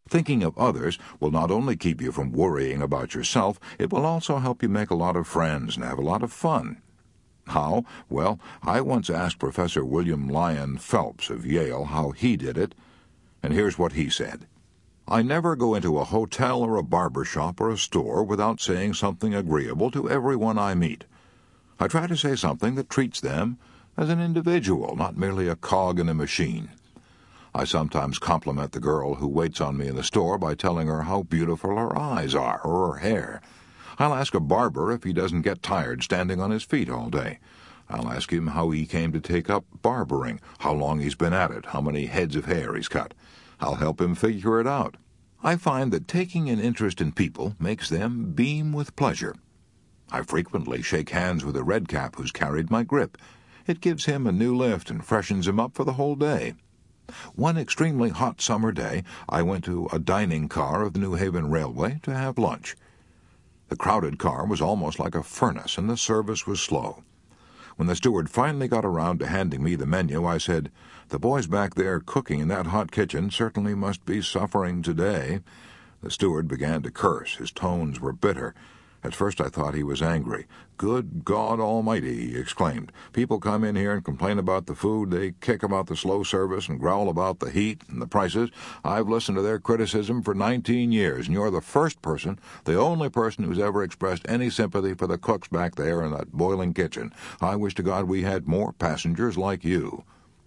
Thinking of others will not only keep you from worrying about yourself, it will also help you make a lot of friends and have a lot of fun. How? Well, I once asked Professor William Lyon Phelps of Yale how he did it, and here's what he said. I never go into a hotel or a barber shop or a store without saying something agreeable to everyone I meet. I try to say something that treats them as an individual, not merely a cog in a machine. I sometimes compliment the girl who waits on me in the store by telling her how beautiful her eyes are or her hair. I'll ask a barber if he doesn't get tired standing on his feet all day. I'll ask him how he came to take up barbering, how long he's been at it, how many heads of hair he's cut. I'll help him figure it out. I find that taking an interest in people makes them beam with pleasure. I frequently shake hands with a redcap who's carried my grip. It gives him a new lift and freshens him up for the whole day. One extremely hot summer day, I went to a dining car of the New Haven Railway to have lunch. The crowded car was almost like a furnace, and the service was slow. When the steward finally got around to handing me the menu, I said, "The boys back there cooking in that hot kitchen certainly must be suffering today." The steward began to curse. His tones were bitter. At first I thought he was angry. "Good God Almighty," he exclaimed. "People come in here and complain about the food. They kick about the slow service and growl about the heat and the prices. I've listened to their criticism for 19 years, and you're the first person, the only person who's ever expressed any sympathy for the cooks back there in that boiling kitchen. I wish to God we had more passengers like you."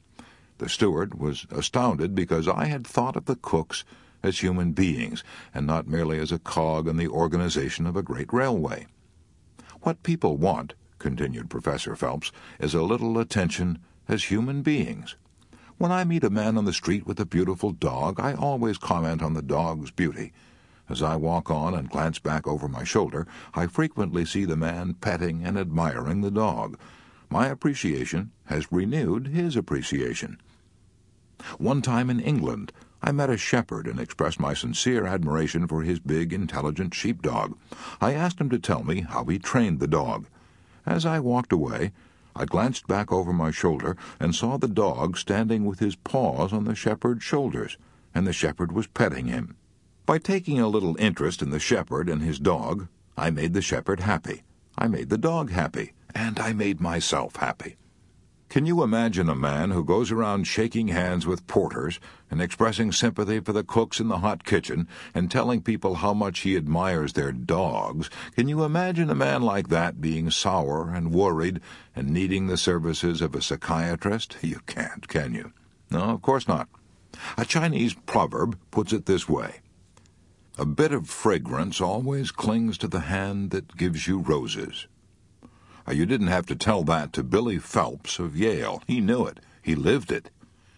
The steward was astounded because I had thought of the cooks as human beings, and not merely as a cog in the organization of a great railway. What people want, continued Professor Phelps, is a little attention as human beings. When I meet a man on the street with a beautiful dog, I always comment on the dog's beauty. As I walk on and glance back over my shoulder, I frequently see the man petting and admiring the dog. My appreciation has renewed his appreciation. One time in England, I met a shepherd and expressed my sincere admiration for his big, intelligent sheepdog. I asked him to tell me how he trained the dog. As I walked away, I glanced back over my shoulder and saw the dog standing with his paws on the shepherd's shoulders, and the shepherd was petting him. By taking a little interest in the shepherd and his dog, I made the shepherd happy, I made the dog happy, and I made myself happy. Can you imagine a man who goes around shaking hands with porters and expressing sympathy for the cooks in the hot kitchen and telling people how much he admires their dogs? Can you imagine a man like that being sour and worried and needing the services of a psychiatrist? You can't, can you? No, of course not. A Chinese proverb puts it this way: "A bit of fragrance always clings to the hand that gives you roses." You didn't have to tell that to Billy Phelps of Yale. He knew it. He lived it.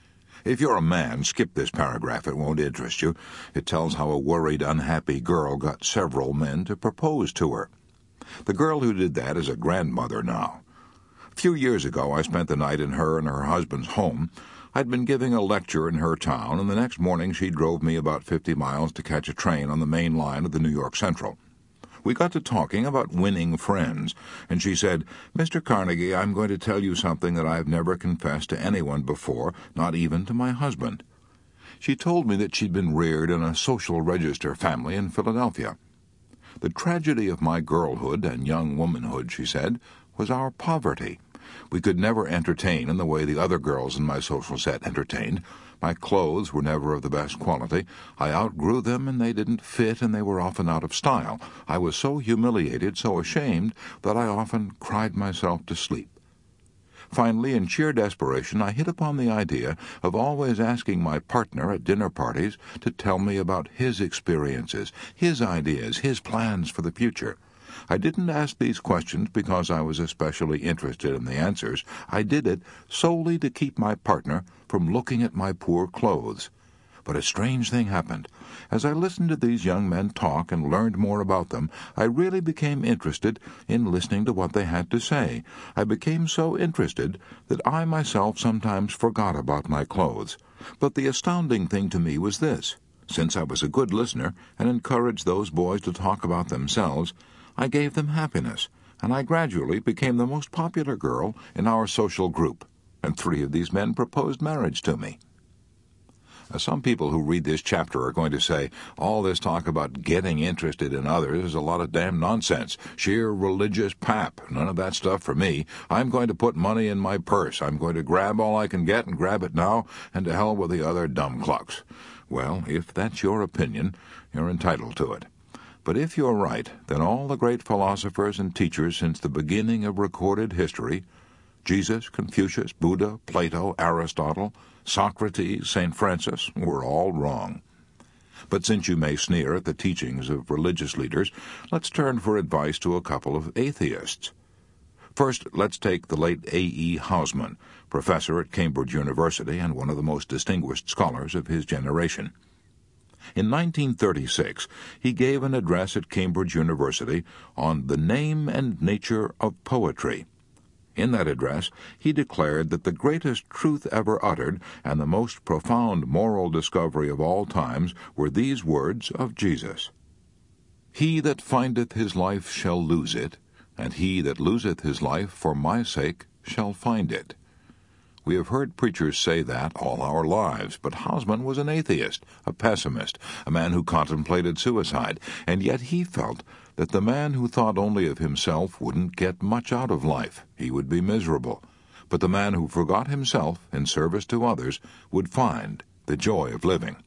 If you're a man, skip this paragraph. It won't interest you. It tells how a worried, unhappy girl got several men to propose to her. The girl who did that is a grandmother now. A few years ago, I spent the night in her and her husband's home. I'd been giving a lecture in her town, and the next morning she drove me about 50 miles to catch a train on the main line of the New York Central. We got to talking about winning friends, and she said, "Mr. Carnegie, I'm going to tell you something that I've never confessed to anyone before, not even to my husband." She told me that she'd been reared in a social register family in Philadelphia. "The tragedy of my girlhood and young womanhood," she said, "was our poverty. We could never entertain in the way the other girls in my social set entertained. My clothes were never of the best quality. I outgrew them, and they didn't fit, and they were often out of style. I was so humiliated, so ashamed, that I often cried myself to sleep. Finally, in sheer desperation, I hit upon the idea of always asking my partner at dinner parties to tell me about his experiences, his ideas, his plans for the future. I didn't ask these questions because I was especially interested in the answers. I did it solely to keep my partner from looking at my poor clothes. But a strange thing happened. As I listened to these young men talk and learned more about them, I really became interested in listening to what they had to say. I became so interested that I myself sometimes forgot about my clothes. But the astounding thing to me was this. Since I was a good listener and encouraged those boys to talk about themselves, I gave them happiness, and I gradually became the most popular girl in our social group, and 3 of these men proposed marriage to me. Some people who read this chapter are going to say, all this talk about getting interested in others is a lot of damn nonsense. Sheer religious pap. None of that stuff for me. I'm going to put money in my purse. I'm going to grab all I can get and grab it now, and to hell with the other dumb clucks. Well, if that's your opinion, you're entitled to it. But if you're right, then all the great philosophers and teachers since the beginning of recorded history, Jesus, Confucius, Buddha, Plato, Aristotle, Socrates, St. Francis, were all wrong. But since you may sneer at the teachings of religious leaders, let's turn for advice to a couple of atheists. First, let's take the late A.E. Housman, professor at Cambridge University and one of the most distinguished scholars of his generation. In 1936, he gave an address at Cambridge University on the name and nature of poetry. In that address, he declared that the greatest truth ever uttered and the most profound moral discovery of all times were these words of Jesus. "He that findeth his life shall lose it, and he that loseth his life for my sake shall find it." We have heard preachers say that all our lives, but Housman was an atheist, a pessimist, a man who contemplated suicide, and yet he felt that the man who thought only of himself wouldn't get much out of life. He would be miserable. But the man who forgot himself in service to others would find the joy of living.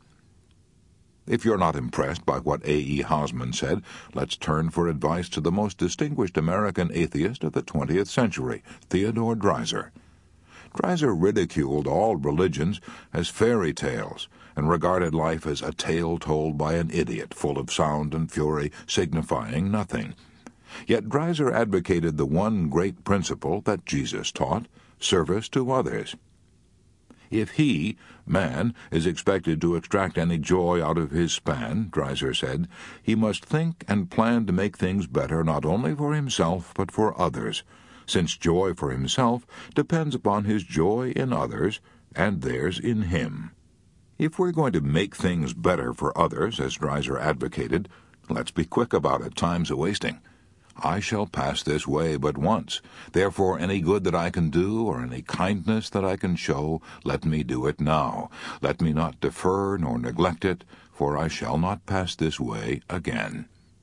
If you're not impressed by what A.E. Housman said, let's turn for advice to the most distinguished American atheist of the 20th century, Theodore Dreiser. Dreiser ridiculed all religions as fairy tales and regarded life as a tale told by an idiot, full of sound and fury, signifying nothing. Yet Dreiser advocated the one great principle that Jesus taught, service to others. If he, man, is expected to extract any joy out of his span, Dreiser said, he must think and plan to make things better not only for himself but for others, since joy for himself depends upon his joy in others and theirs in him. If we're going to make things better for others, as Dreiser advocated, let's be quick about it, time's a-wasting. I shall pass this way but once. Therefore any good that I can do, or any kindness that I can show, let me do it now. Let me not defer nor neglect it, for I shall not pass this way again.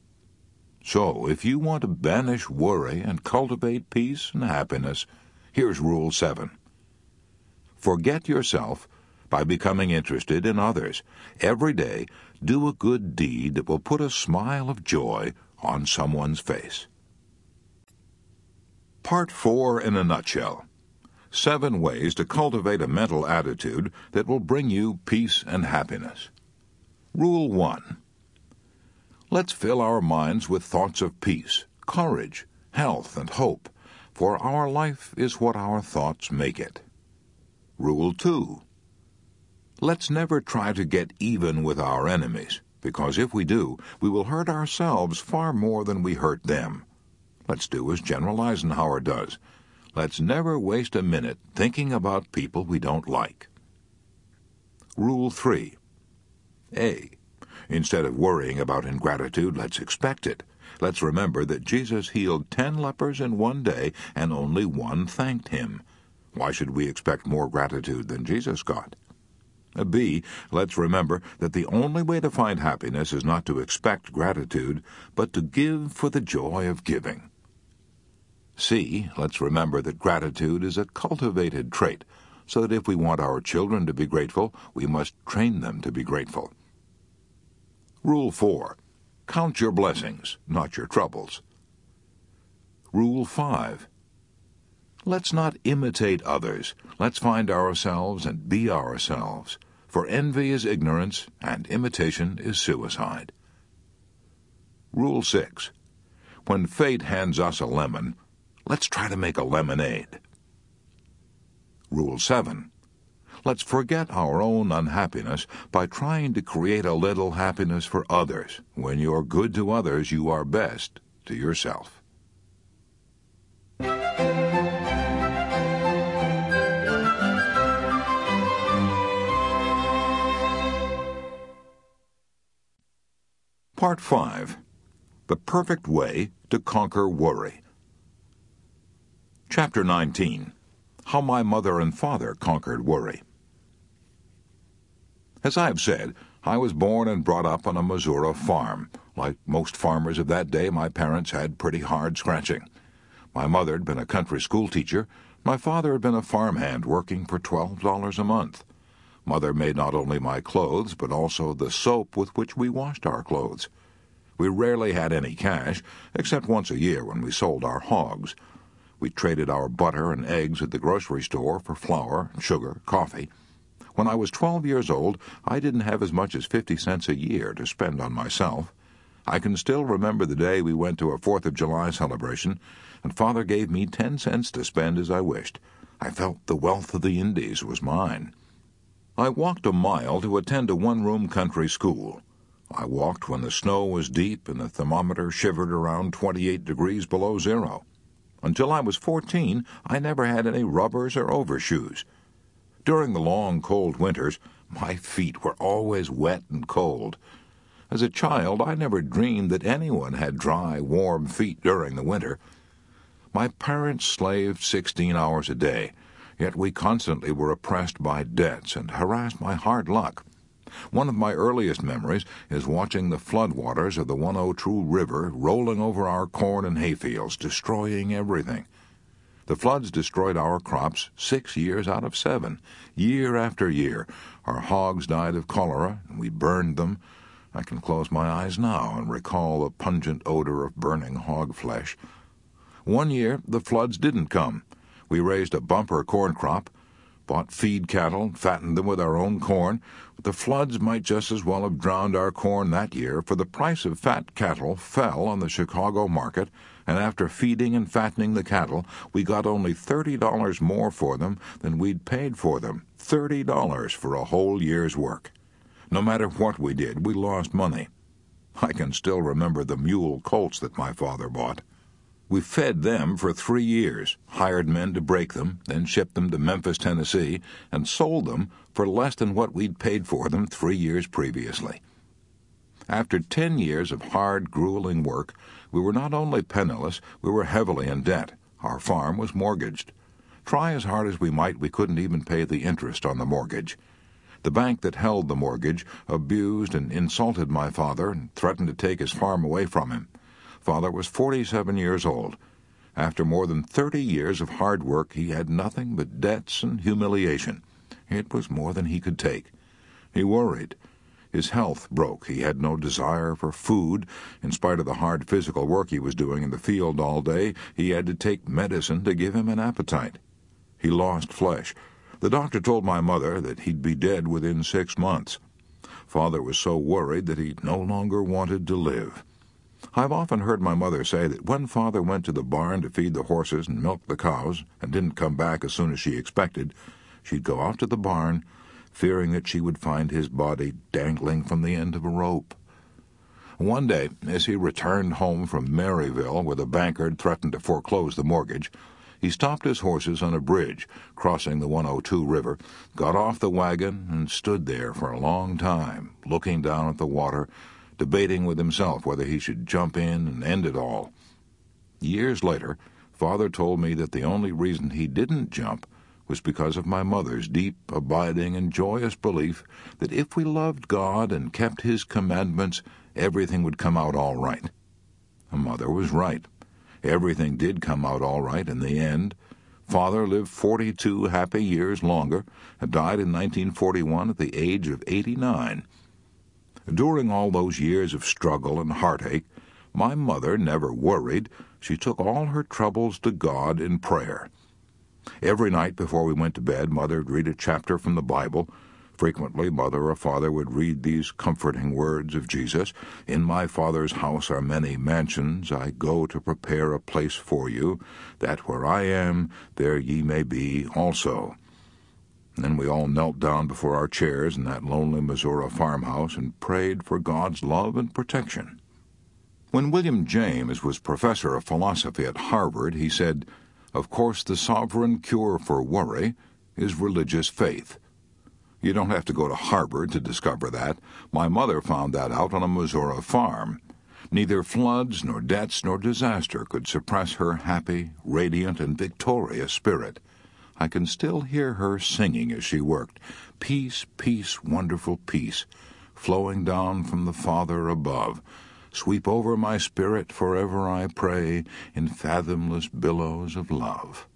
So, if you want to banish worry and cultivate peace and happiness, here's Rule 7. Forget yourself by becoming interested in others. Every day, do a good deed that will put a smile of joy on someone's face. Part 4 in a nutshell. 7 ways to cultivate a mental attitude that will bring you peace and happiness. Rule 1. Let's fill our minds with thoughts of peace, courage, health, and hope, for our life is what our thoughts make it. Rule 2. Let's never try to get even with our enemies, because if we do, we will hurt ourselves far more than we hurt them. Let's do as General Eisenhower does. Let's never waste a minute thinking about people we don't like. Rule 3. A. Instead of worrying about ingratitude, let's expect it. Let's remember that Jesus healed 10 lepers in one day, and only 1 thanked him. Why should we expect more gratitude than Jesus got? B. Let's remember that the only way to find happiness is not to expect gratitude, but to give for the joy of giving. C. Let's remember that gratitude is a cultivated trait, so that if we want our children to be grateful, we must train them to be grateful. Rule 4. Count your blessings, not your troubles. Rule 5. Let's not imitate others. Let's find ourselves and be ourselves, for envy is ignorance and imitation is suicide. Rule 6. When fate hands us a lemon, let's try to make a lemonade. Rule 7. Let's forget our own unhappiness by trying to create a little happiness for others. When you're good to others, you are best to yourself. Part 5. The Perfect Way to Conquer Worry. Chapter 19. How My Mother and Father Conquered Worry. As I have said, I was born and brought up on a Missouri farm. Like most farmers of that day, my parents had pretty hard scratching. My mother had been a country school teacher. My father had been a farmhand working for $12 a month. Mother made not only my clothes, but also the soap with which we washed our clothes. We rarely had any cash, except once a year when we sold our hogs. We traded our butter and eggs at the grocery store for flour, sugar, coffee. When I was 12 years old, I didn't have as much as 50 cents a year to spend on myself. I can still remember the day we went to a 4th of July celebration, and Father gave me 10 cents to spend as I wished. I felt the wealth of the Indies was mine. I walked a mile to attend a one-room country school. I walked when the snow was deep and the thermometer shivered around 28 degrees below zero. Until I was 14, I never had any rubbers or overshoes. During the long, cold winters, my feet were always wet and cold. As a child, I never dreamed that anyone had dry, warm feet during the winter. My parents slaved 16 hours a day, yet we constantly were oppressed by debts and harassed by hard luck. One of my earliest memories is watching the floodwaters of the 102 River rolling over our corn and hayfields, destroying everything. The floods destroyed our crops 6 years out of 7. Year after year, our hogs died of cholera, and we burned them. I can close my eyes now and recall the pungent odor of burning hog flesh. One year, the floods didn't come. We raised a bumper corn crop, bought feed cattle, fattened them with our own corn. The floods might just as well have drowned our corn that year, for the price of fat cattle fell on the Chicago market, and after feeding and fattening the cattle, we got only $30 more for them than we'd paid for them. $30 for a whole year's work. No matter what we did, we lost money. I can still remember the mule colts that my father bought. We fed them for 3 years, hired men to break them, then shipped them to Memphis, Tennessee, and sold them for less than what we'd paid for them 3 years previously. After 10 years of hard, grueling work, we were not only penniless, we were heavily in debt. Our farm was mortgaged. Try as hard as we might, we couldn't even pay the interest on the mortgage. The bank that held the mortgage abused and insulted my father and threatened to take his farm away from him. Father was 47 years old. After more than 30 years of hard work, he had nothing but debts and humiliation. It was more than he could take. He worried. His health broke. He had no desire for food. In spite of the hard physical work he was doing in the field all day, he had to take medicine to give him an appetite. He lost flesh. The doctor told my mother that he'd be dead within 6 months. Father was so worried that he no longer wanted to live. I've often heard my mother say that when Father went to the barn to feed the horses and milk the cows and didn't come back as soon as she expected, she'd go out to the barn, fearing that she would find his body dangling from the end of a rope. One day, as he returned home from Maryville, where the banker had threatened to foreclose the mortgage, he stopped his horses on a bridge crossing the 102 River, got off the wagon, and stood there for a long time, looking down at the water, debating with himself whether he should jump in and end it all. Years later, Father told me that the only reason he didn't jump was because of my mother's deep, abiding, and joyous belief that if we loved God and kept His commandments, everything would come out all right. Mother was right. Everything did come out all right in the end. Father lived 42 happy years longer and died in 1941 at the age of 89. During all those years of struggle and heartache, my mother never worried. She took all her troubles to God in prayer. Every night before we went to bed, Mother would read a chapter from the Bible. Frequently, Mother or Father would read these comforting words of Jesus, "In my Father's house are many mansions. I go to prepare a place for you, that where I am, there ye may be also." And then we all knelt down before our chairs in that lonely Missouri farmhouse and prayed for God's love and protection. When William James was professor of philosophy at Harvard, he said, "Of course, the sovereign cure for worry is religious faith." You don't have to go to Harvard to discover that. My mother found that out on a Missouri farm. Neither floods, nor debts, nor disaster could suppress her happy, radiant, and victorious spirit. I can still hear her singing as she worked, "Peace, peace, wonderful peace, flowing down from the Father above. Sweep over my spirit forever, I pray, in fathomless billows of love."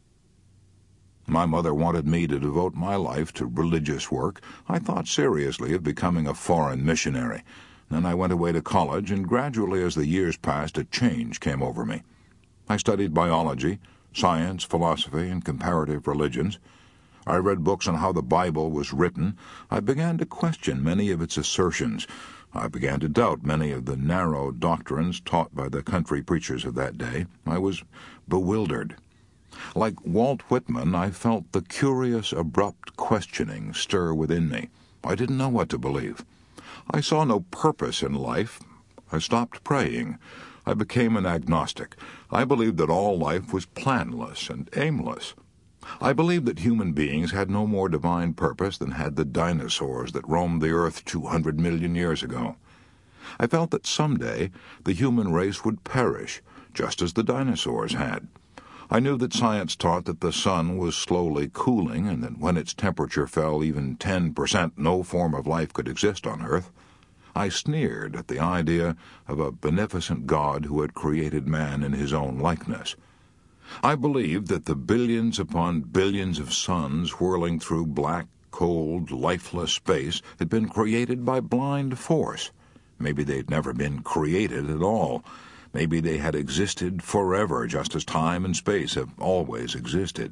My mother wanted me to devote my life to religious work. I thought seriously of becoming a foreign missionary. Then I went away to college, and gradually as the years passed, a change came over me. I studied biology, science, philosophy, and comparative religions. I read books on how the Bible was written. I began to question many of its assertions. I began to doubt many of the narrow doctrines taught by the country preachers of that day. I was bewildered. Like Walt Whitman, I felt the curious, abrupt questioning stir within me. I didn't know what to believe. I saw no purpose in life. I stopped praying. I became an agnostic. I believed that all life was planless and aimless. I believed that human beings had no more divine purpose than had the dinosaurs that roamed the earth 200 million years ago. I felt that someday the human race would perish, just as the dinosaurs had. I knew that science taught that the sun was slowly cooling, and that when its temperature fell even 10%, no form of life could exist on Earth. I sneered at the idea of a beneficent God who had created man in his own likeness. I believed that the billions upon billions of suns whirling through black, cold, lifeless space had been created by blind force. Maybe they'd never been created at all. Maybe they had existed forever, just as time and space have always existed.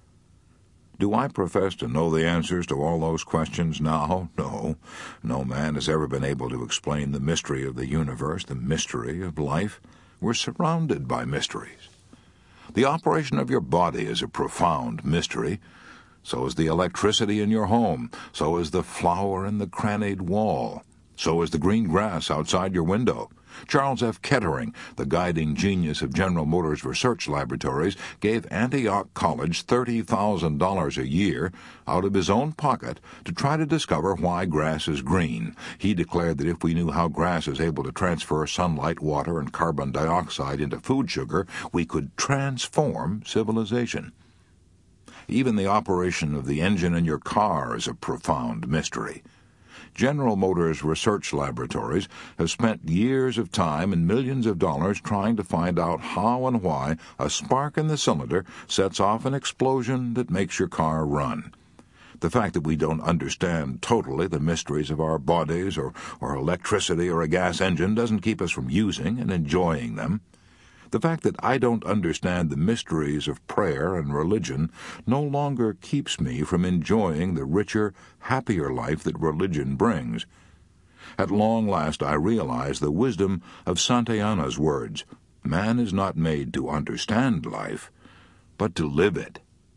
Do I profess to know the answers to all those questions now? No. No man has ever been able to explain the mystery of the universe, the mystery of life. We're surrounded by mysteries. The operation of your body is a profound mystery. So is the electricity in your home. So is the flower in the crannied wall. So is the green grass outside your window. Charles F. Kettering, the guiding genius of General Motors Research Laboratories, gave Antioch College $30,000 a year out of his own pocket to try to discover why grass is green. He declared that if we knew how grass is able to transfer sunlight, water, and carbon dioxide into food sugar, we could transform civilization. Even the operation of the engine in your car is a profound mystery. General Motors Research Laboratories have spent years of time and millions of dollars trying to find out how and why a spark in the cylinder sets off an explosion that makes your car run. The fact that we don't understand totally the mysteries of our bodies or electricity or a gas engine doesn't keep us from using and enjoying them. The fact that I don't understand the mysteries of prayer and religion no longer keeps me from enjoying the richer, happier life that religion brings. At long last I realize the wisdom of Santayana's words, "Man is not made to understand life, but to live it."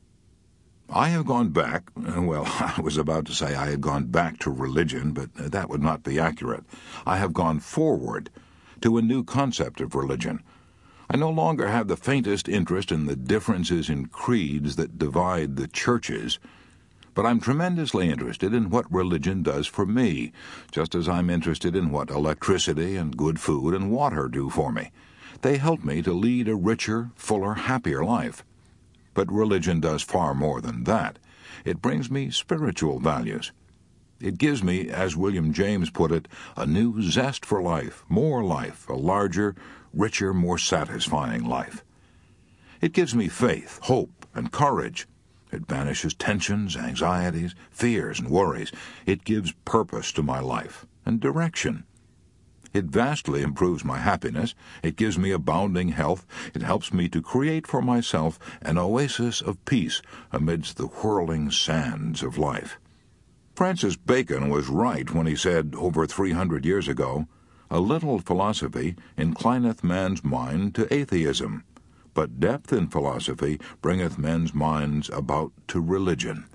I have gone back, I was about to say I had gone back to religion, but that would not be accurate. I have gone forward to a new concept of religion. I no longer have the faintest interest in the differences in creeds that divide the churches, but I'm tremendously interested in what religion does for me, just as I'm interested in what electricity and good food and water do for me. They help me to lead a richer, fuller, happier life. But religion does far more than that. It brings me spiritual values. It gives me, as William James put it, a new zest for life, a larger, richer, more satisfying life. It gives me faith, hope, and courage. It banishes tensions, anxieties, fears, and worries. It gives purpose to my life and direction. It vastly improves my happiness. It gives me abounding health. It helps me to create for myself an oasis of peace amidst the whirling sands of life. Francis Bacon was right when he said, over 300 years ago, "A little philosophy inclineth man's mind to atheism, but depth in philosophy bringeth men's minds about to religion."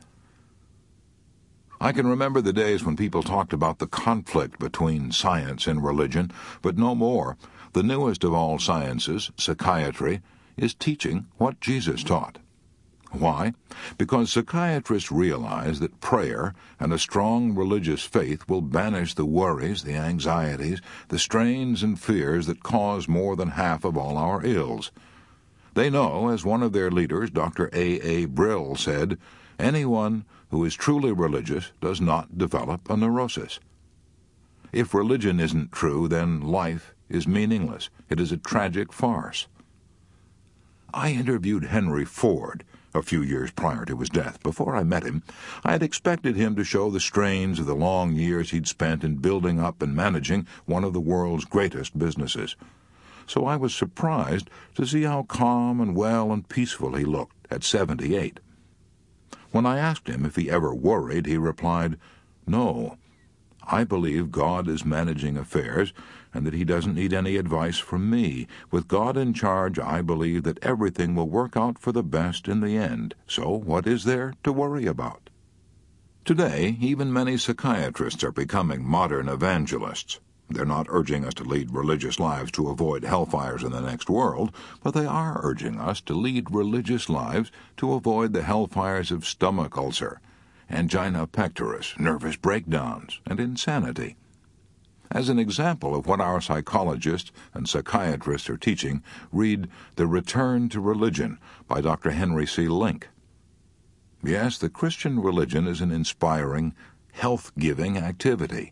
I can remember the days when people talked about the conflict between science and religion, but no more. The newest of all sciences, psychiatry, is teaching what Jesus taught. Why? Because psychiatrists realize that prayer and a strong religious faith will banish the worries, the anxieties, the strains and fears that cause more than half of all our ills. They know, as one of their leaders, Dr. A. Brill, said, anyone who is truly religious does not develop a neurosis. If religion isn't true, then life is meaningless. It is a tragic farce. I interviewed Henry Ford a few years prior to his death. Before I met him, I had expected him to show the strains of the long years he'd spent in building up and managing one of the world's greatest businesses. So I was surprised to see how calm and well and peaceful he looked at 78. When I asked him if he ever worried, he replied, "No. I believe God is managing affairs and that he doesn't need any advice from me. With God in charge, I believe that everything will work out for the best in the end. So what is there to worry about?" Today, even many psychiatrists are becoming modern evangelists. They're not urging us to lead religious lives to avoid hellfires in the next world, but they are urging us to lead religious lives to avoid the hellfires of stomach ulcer, angina pectoris, nervous breakdowns, and insanity. As an example of what our psychologists and psychiatrists are teaching, read The Return to Religion by Dr. Henry C. Link. Yes, the Christian religion is an inspiring, health-giving activity.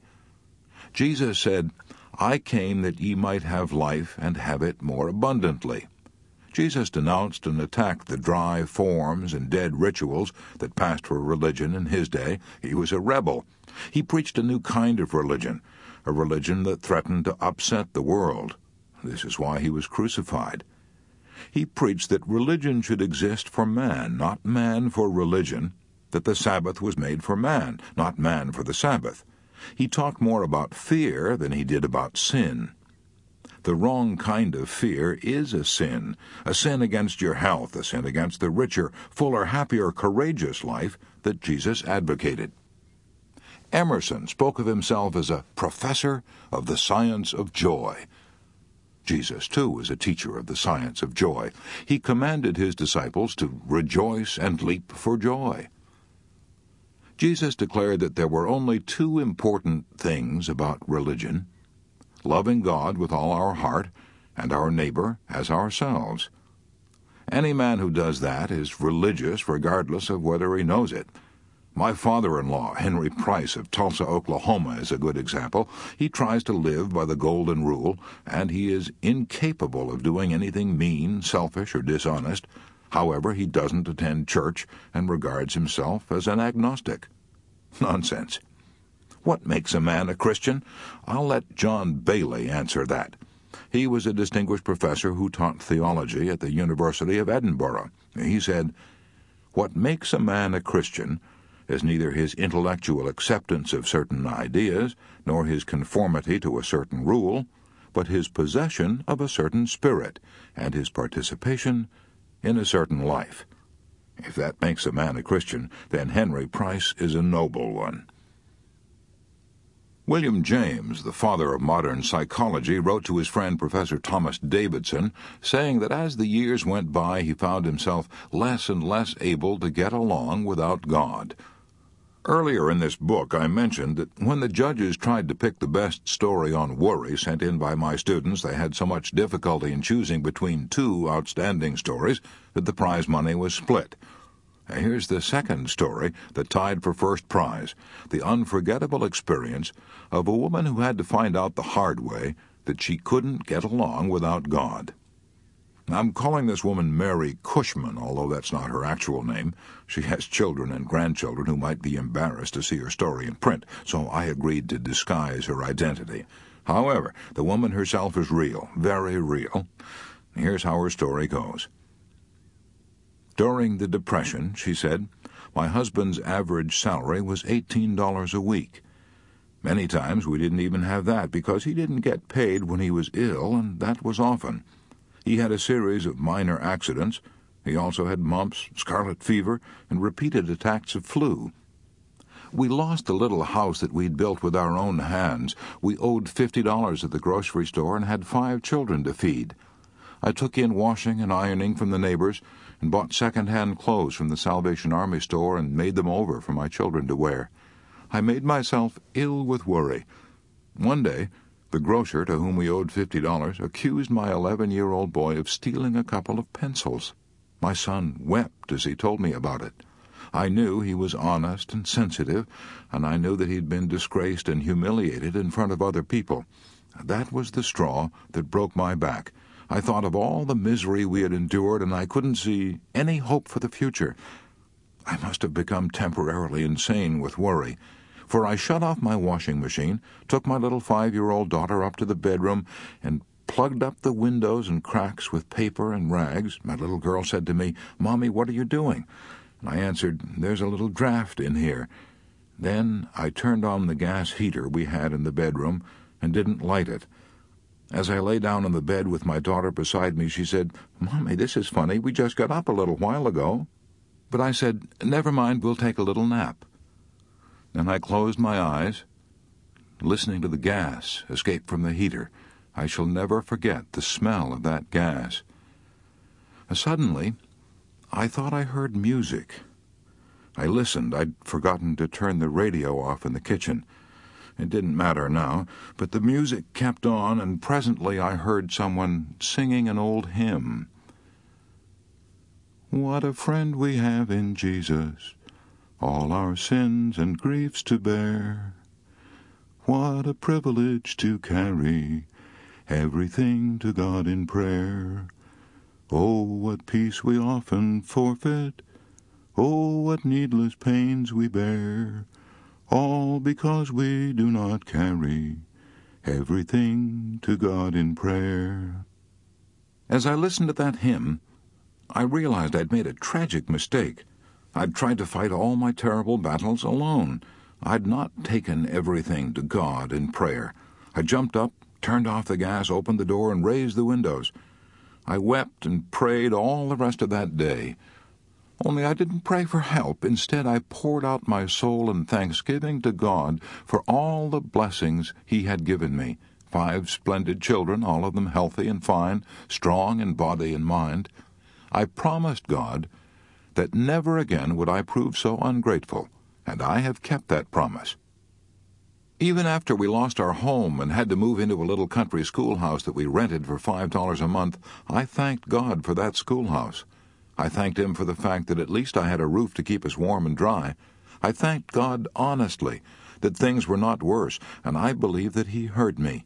Jesus said, "I came that ye might have life and have it more abundantly." Jesus denounced and attacked the dry forms and dead rituals that passed for religion in his day. He was a rebel. He preached a new kind of religion, a religion that threatened to upset the world. This is why he was crucified. He preached that religion should exist for man, not man for religion, that the Sabbath was made for man, not man for the Sabbath. He talked more about fear than he did about sin. The wrong kind of fear is a sin against your health, a sin against the richer, fuller, happier, courageous life that Jesus advocated. Emerson spoke of himself as a professor of the science of joy. Jesus, too, was a teacher of the science of joy. He commanded his disciples to rejoice and leap for joy. Jesus declared that there were only two important things about religion: loving God with all our heart and our neighbor as ourselves. Any man who does that is religious regardless of whether he knows it. My father-in-law, Henry Price of Tulsa, Oklahoma, is a good example. He tries to live by the golden rule, and he is incapable of doing anything mean, selfish, or dishonest. However, he doesn't attend church and regards himself as an agnostic. Nonsense. What makes a man a Christian? I'll let John Bailey answer that. He was a distinguished professor who taught theology at the University of Edinburgh. He said, "What makes a man a Christian is neither his intellectual acceptance of certain ideas, nor his conformity to a certain rule, but his possession of a certain spirit, and his participation in a certain life." If that makes a man a Christian, then Henry Price is a noble one. William James, the father of modern psychology, wrote to his friend Professor Thomas Davidson, saying that as the years went by, he found himself less and less able to get along without God. Earlier in this book, I mentioned that when the judges tried to pick the best story on worry sent in by my students, they had so much difficulty in choosing between two outstanding stories that the prize money was split. Here's the second story that tied for first prize: the unforgettable experience of a woman who had to find out the hard way that she couldn't get along without God. I'm calling this woman Mary Cushman, although that's not her actual name. She has children and grandchildren who might be embarrassed to see her story in print, so I agreed to disguise her identity. However, the woman herself is real, very real. Here's how her story goes. During the Depression, she said, my husband's average salary was $18 a week. Many times we didn't even have that because he didn't get paid when he was ill, and that was often. He had a series of minor accidents. He also had mumps, scarlet fever, and repeated attacks of flu. We lost the little house that we'd built with our own hands. We owed $50 at the grocery store and had 5 children to feed. I took in washing and ironing from the neighbors and bought second-hand clothes from the Salvation Army store and made them over for my children to wear. I made myself ill with worry. One day, The grocer, to whom we owed $50, accused my 11-year-old boy of stealing a couple of pencils. My son wept as he told me about it. I knew he was honest and sensitive, and I knew that he'd been disgraced and humiliated in front of other people. That was the straw that broke my back. I thought of all the misery we had endured, and I couldn't see any hope for the future. I must have become temporarily insane with worry, for I shut off my washing machine, took my little 5-year-old daughter up to the bedroom, and plugged up the windows and cracks with paper and rags. My little girl said to me, "Mommy, what are you doing?" And I answered, "There's a little draft in here." Then I turned on the gas heater we had in the bedroom and didn't light it. As I lay down on the bed with my daughter beside me, she said, "Mommy, this is funny. We just got up a little while ago." But I said, "Never mind, we'll take a little nap." Then I closed my eyes, listening to the gas escape from the heater. I shall never forget the smell of that gas. Suddenly, I thought I heard music. I listened. I'd forgotten to turn the radio off in the kitchen. It didn't matter now, but the music kept on, and presently I heard someone singing an old hymn. "What a friend we have in Jesus, all our sins and griefs to bear. What a privilege to carry everything to God in prayer. Oh, what peace we often forfeit. Oh, what needless pains we bear. All because we do not carry everything to God in prayer." As I listened to that hymn, I realized I'd made a tragic mistake. I'd tried to fight all my terrible battles alone. I'd not taken everything to God in prayer. I jumped up, turned off the gas, opened the door, and raised the windows. I wept and prayed all the rest of that day. Only I didn't pray for help. Instead, I poured out my soul in thanksgiving to God for all the blessings He had given me. 5 splendid children, all of them healthy and fine, strong in body and mind. I promised God that never again would I prove so ungrateful, and I have kept that promise. Even after we lost our home and had to move into a little country schoolhouse that we rented for $5 a month, I thanked God for that schoolhouse. I thanked Him for the fact that at least I had a roof to keep us warm and dry. I thanked God honestly that things were not worse, and I believe that He heard me.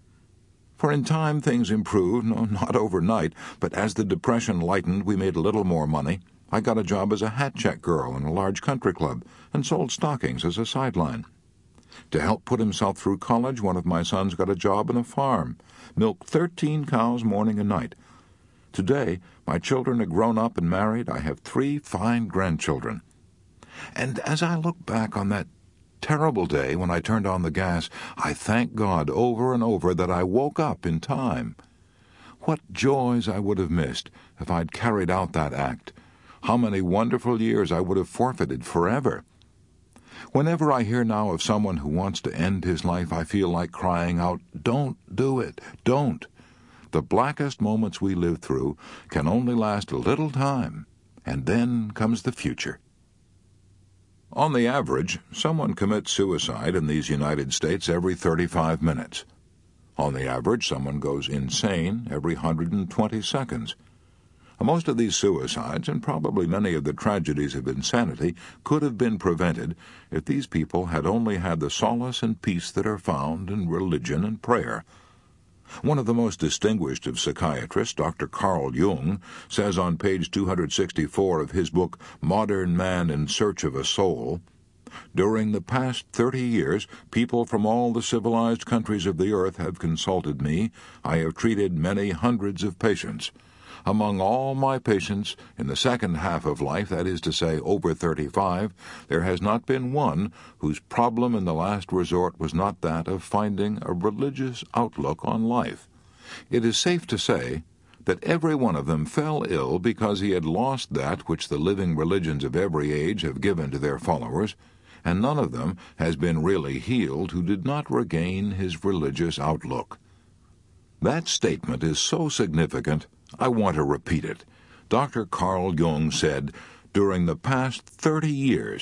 For in time things improved, no, not overnight, but as the Depression lightened, we made a little more money. I got a job as a hat check girl in a large country club and sold stockings as a sideline. To help put himself through college, one of my sons got a job on a farm, milked 13 cows morning and night. Today, my children are grown up and married. I have 3 fine grandchildren. And as I look back on that terrible day when I turned on the gas, I thank God over and over that I woke up in time. What joys I would have missed if I'd carried out that act. How many wonderful years I would have forfeited forever. Whenever I hear now of someone who wants to end his life, I feel like crying out, "Don't do it, don't." The blackest moments we live through can only last a little time, and then comes the future. On the average, someone commits suicide in these United States every 35 minutes. On the average, someone goes insane every 120 seconds. Most of these suicides, and probably many of the tragedies of insanity, could have been prevented if these people had only had the solace and peace that are found in religion and prayer. One of the most distinguished of psychiatrists, Dr. Carl Jung, says on page 264 of his book, Modern Man in Search of a Soul, "During the past 30 years, people from all the civilized countries of the earth have consulted me. I have treated many hundreds of patients. Among all my patients in the second half of life, that is to say, over 35, there has not been one whose problem in the last resort was not that of finding a religious outlook on life. It is safe to say that every one of them fell ill because he had lost that which the living religions of every age have given to their followers, and none of them has been really healed who did not regain his religious outlook." That statement is so significant, I want to repeat it. Dr. Carl Jung said, "During the past 30 years,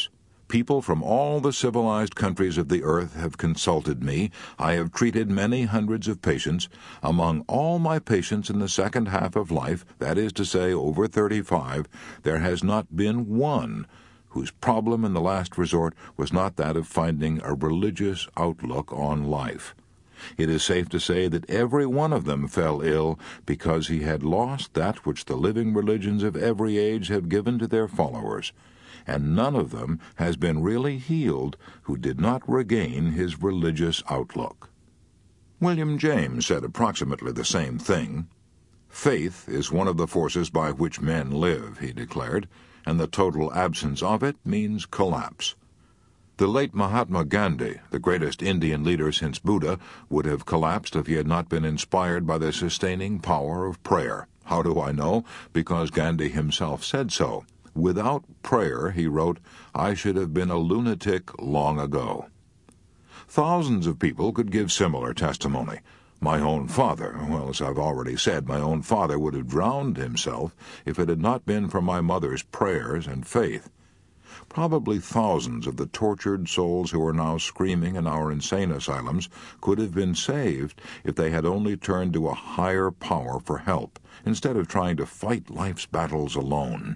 People from all the civilized countries of the earth have consulted me. I have treated many hundreds of patients. Among all my patients in the second half of life, that is to say, over 35, there has not been one whose problem in the last resort was not that of finding a religious outlook on life. It is safe to say that every one of them fell ill because he had lost that which the living religions of every age have given to their followers, and none of them has been really healed who did not regain his religious outlook. William James said approximately the same thing. Faith is one of the forces by which men live, he declared, and the total absence of it means collapse. The late Mahatma Gandhi, the greatest Indian leader since Buddha, would have collapsed if he had not been inspired by the sustaining power of prayer. How do I know? Because Gandhi himself said so. Without prayer, he wrote, I should have been a lunatic long ago. Thousands of people could give similar testimony. My own father, well, as I've already said, my own father would have drowned himself if it had not been for my mother's prayers and faith. Probably thousands of the tortured souls who are now screaming in our insane asylums could have been saved if they had only turned to a higher power for help, instead of trying to fight life's battles alone.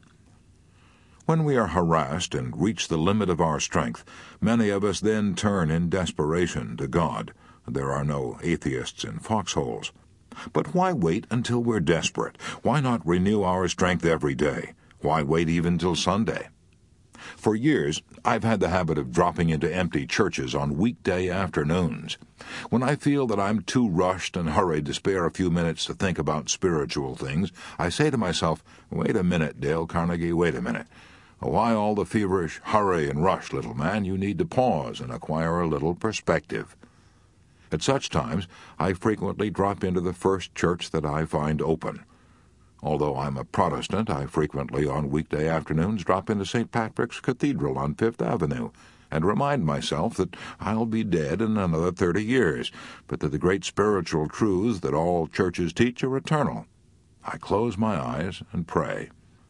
When we are harassed and reach the limit of our strength, many of us then turn in desperation to God. There are no atheists in foxholes. But why wait until we're desperate? Why not renew our strength every day? Why wait even till Sunday? For years, I've had the habit of dropping into empty churches on weekday afternoons. When I feel that I'm too rushed and hurried to spare a few minutes to think about spiritual things, I say to myself, wait a minute, Dale Carnegie, wait a minute. Why all the feverish hurry and rush, little man? You need to pause and acquire a little perspective. At such times, I frequently drop into the first church that I find open. Although I'm a Protestant, I frequently on weekday afternoons drop into St. Patrick's Cathedral on Fifth Avenue and remind myself that I'll be dead in another 30 years, but that the great spiritual truths that all churches teach are eternal. I close my eyes and pray.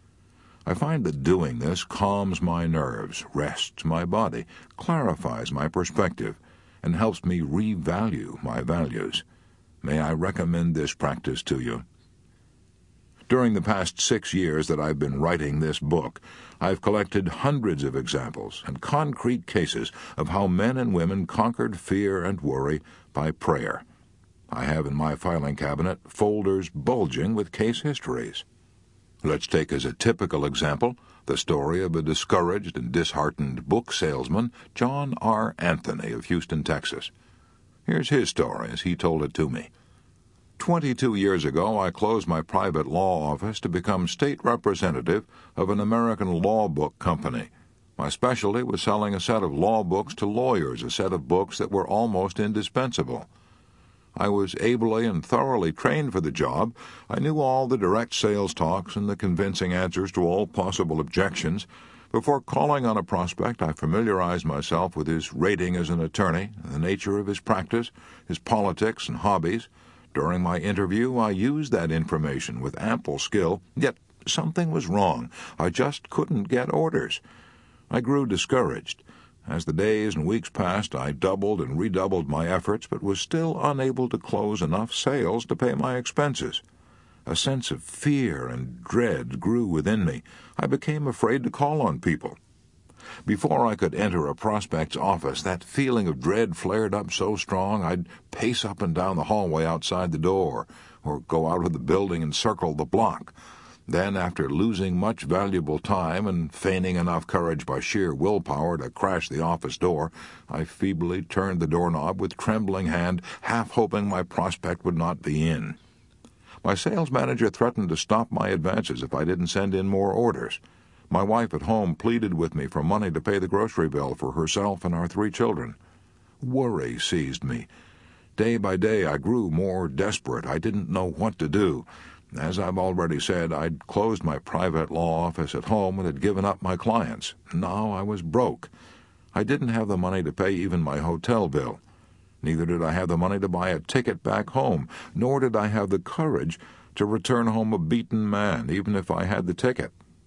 I find that doing this calms my nerves, rests my body, clarifies my perspective, and helps me revalue my values. May I recommend this practice to you. During the past 6 years that I've been writing this book, I've collected hundreds of examples and concrete cases of how men and women conquered fear and worry by prayer. I have in my filing cabinet folders bulging with case histories. Let's take as a typical example the story of a discouraged and disheartened book salesman, John R. Anthony of Houston, Texas. Here's his story as he told it to me. 22 years ago, I closed my private law office to become state representative of an American law book company. My specialty was selling a set of law books to lawyers, a set of books that were almost indispensable. I was ably and thoroughly trained for the job. I knew all the direct sales talks and the convincing answers to all possible objections. Before calling on a prospect, I familiarized myself with his rating as an attorney, the nature of his practice, his politics and hobbies. During my interview, I used that information with ample skill, yet something was wrong. I just couldn't get orders. I grew discouraged. As the days and weeks passed, I doubled and redoubled my efforts, but was still unable to close enough sales to pay my expenses. A sense of fear and dread grew within me. I became afraid to call on people. Before I could enter a prospect's office, that feeling of dread flared up so strong I'd pace up and down the hallway outside the door, or go out of the building and circle the block. Then, after losing much valuable time and feigning enough courage by sheer willpower to crash the office door, I feebly turned the doorknob with trembling hand, half hoping my prospect would not be in. My sales manager threatened to stop my advances if I didn't send in more orders. My wife at home pleaded with me for money to pay the grocery bill for herself and our 3 children. Worry seized me. Day by day I grew more desperate. I didn't know what to do. As I've already said, I'd closed my private law office at home and had given up my clients. Now I was broke. I didn't have the money to pay even my hotel bill. Neither did I have the money to buy a ticket back home, nor did I have the courage to return home a beaten man, even if I had the ticket.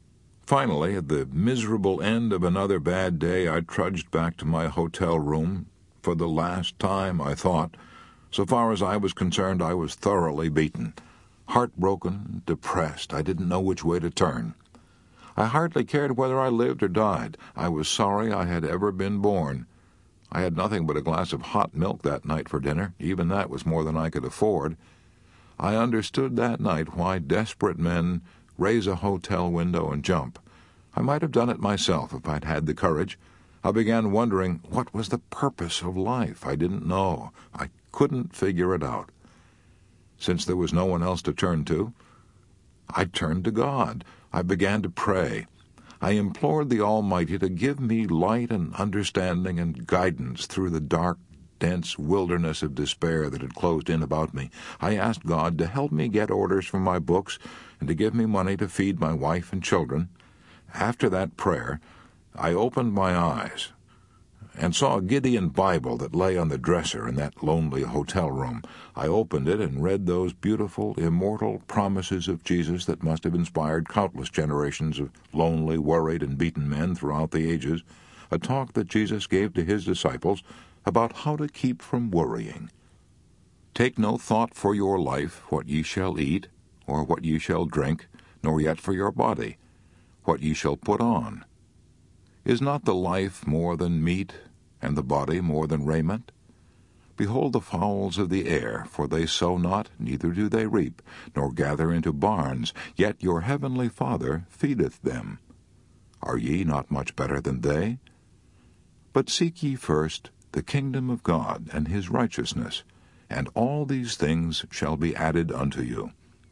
Finally, at the miserable end of another bad day, I trudged back to my hotel room. For the last time, I thought. So far as I was concerned, I was thoroughly beaten. Heartbroken, depressed, I didn't know which way to turn. I hardly cared whether I lived or died. I was sorry I had ever been born. I had nothing but a glass of hot milk that night for dinner. Even that was more than I could afford. I understood that night why desperate men raise a hotel window and jump. I might have done it myself if I'd had the courage. I began wondering what was the purpose of life. I didn't know. I couldn't figure it out. Since there was no one else to turn to, I turned to God. I began to pray. I implored the Almighty to give me light and understanding and guidance through the dark, dense wilderness of despair that had closed in about me. I asked God to help me get orders for my books and to give me money to feed my wife and children. After that prayer, I opened my eyes and saw a Gideon Bible that lay on the dresser in that lonely hotel room. I opened it and read those beautiful, immortal promises of Jesus that must have inspired countless generations of lonely, worried, and beaten men throughout the ages, a talk that Jesus gave to his disciples about how to keep from worrying. Take no thought for your life, what ye shall eat, or what ye shall drink, nor yet for your body, what ye shall put on. Is not the life more than meat, and the body more than raiment? Behold the fowls of the air, for they sow not, neither do they reap, nor gather into barns, yet your heavenly Father feedeth them. Are ye not much better than they? But seek ye first the kingdom of God and his righteousness, and all these things shall be added unto you.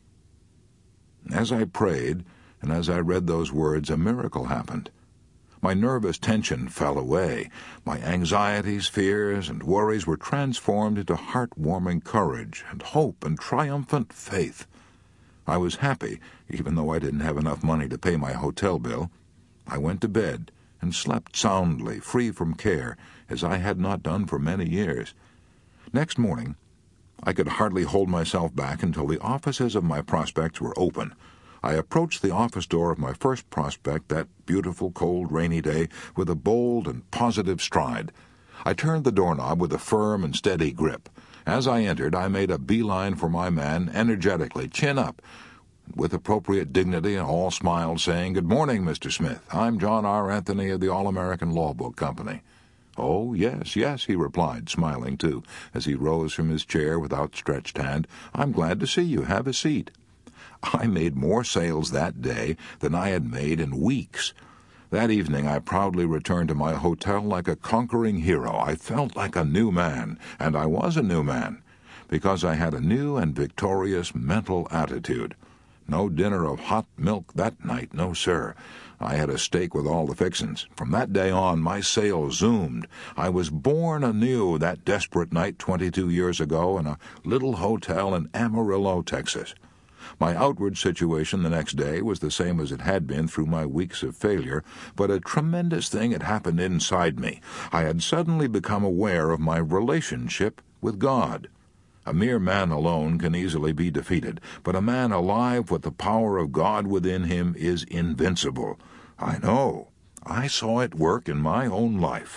As I prayed, and as I read those words, a miracle happened. My nervous tension fell away. My anxieties, fears, and worries were transformed into heart-warming courage and hope and triumphant faith. I was happy, even though I didn't have enough money to pay my hotel bill. I went to bed and slept soundly, free from care, as I had not done for many years. Next morning, I could hardly hold myself back until the offices of my prospects were open. I approached the office door of my first prospect that beautiful, cold, rainy day with a bold and positive stride. I turned the doorknob with a firm and steady grip. As I entered, I made a beeline for my man, energetically, chin up, with appropriate dignity, and all smiled, saying, "Good morning, Mr. Smith. I'm John R. Anthony of the All-American Law Book Company." "Oh, yes, yes," he replied, smiling too, as he rose from his chair with outstretched hand. "I'm glad to see you. Have a seat." I made more sales that day than I had made in weeks. That evening I proudly returned to my hotel like a conquering hero. I felt like a new man, and I was a new man, because I had a new and victorious mental attitude. No dinner of hot milk that night, no sir. I had a steak with all the fixins. From that day on, my sales zoomed. I was born anew that desperate night 22 years ago in a little hotel in Amarillo, Texas. My outward situation the next day was the same as it had been through my weeks of failure, but a tremendous thing had happened inside me. I had suddenly become aware of my relationship with God. A mere man alone can easily be defeated, but a man alive with the power of God within him is invincible. I know. I saw it work in my own life.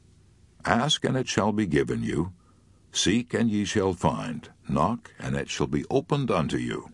Ask, and it shall be given you. Seek, and ye shall find. Knock, and it shall be opened unto you.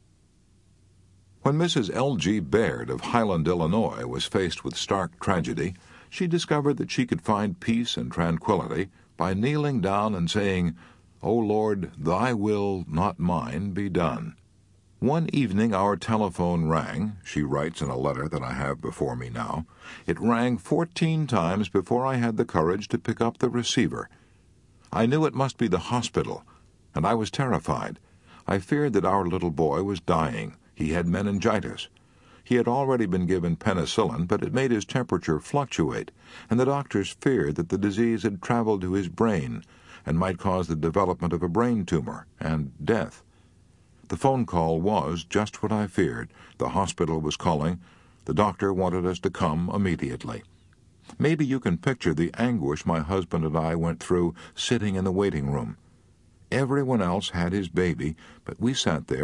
When Mrs. L.G. Baird of Highland, Illinois, was faced with stark tragedy, she discovered that she could find peace and tranquility by kneeling down and saying, "O Lord, thy will, not mine, be done." One evening our telephone rang, she writes in a letter that I have before me now. It rang 14 times before I had the courage to pick up the receiver. I knew it must be the hospital, and I was terrified. I feared that our little boy was dying. He had meningitis. He had already been given penicillin, but it made his temperature fluctuate, and the doctors feared that the disease had traveled to his brain and might cause the development of a brain tumor and death. The phone call was just what I feared. The hospital was calling. The doctor wanted us to come immediately. Maybe you can picture the anguish my husband and I went through sitting in the waiting room. Everyone else had his baby, but we sat there,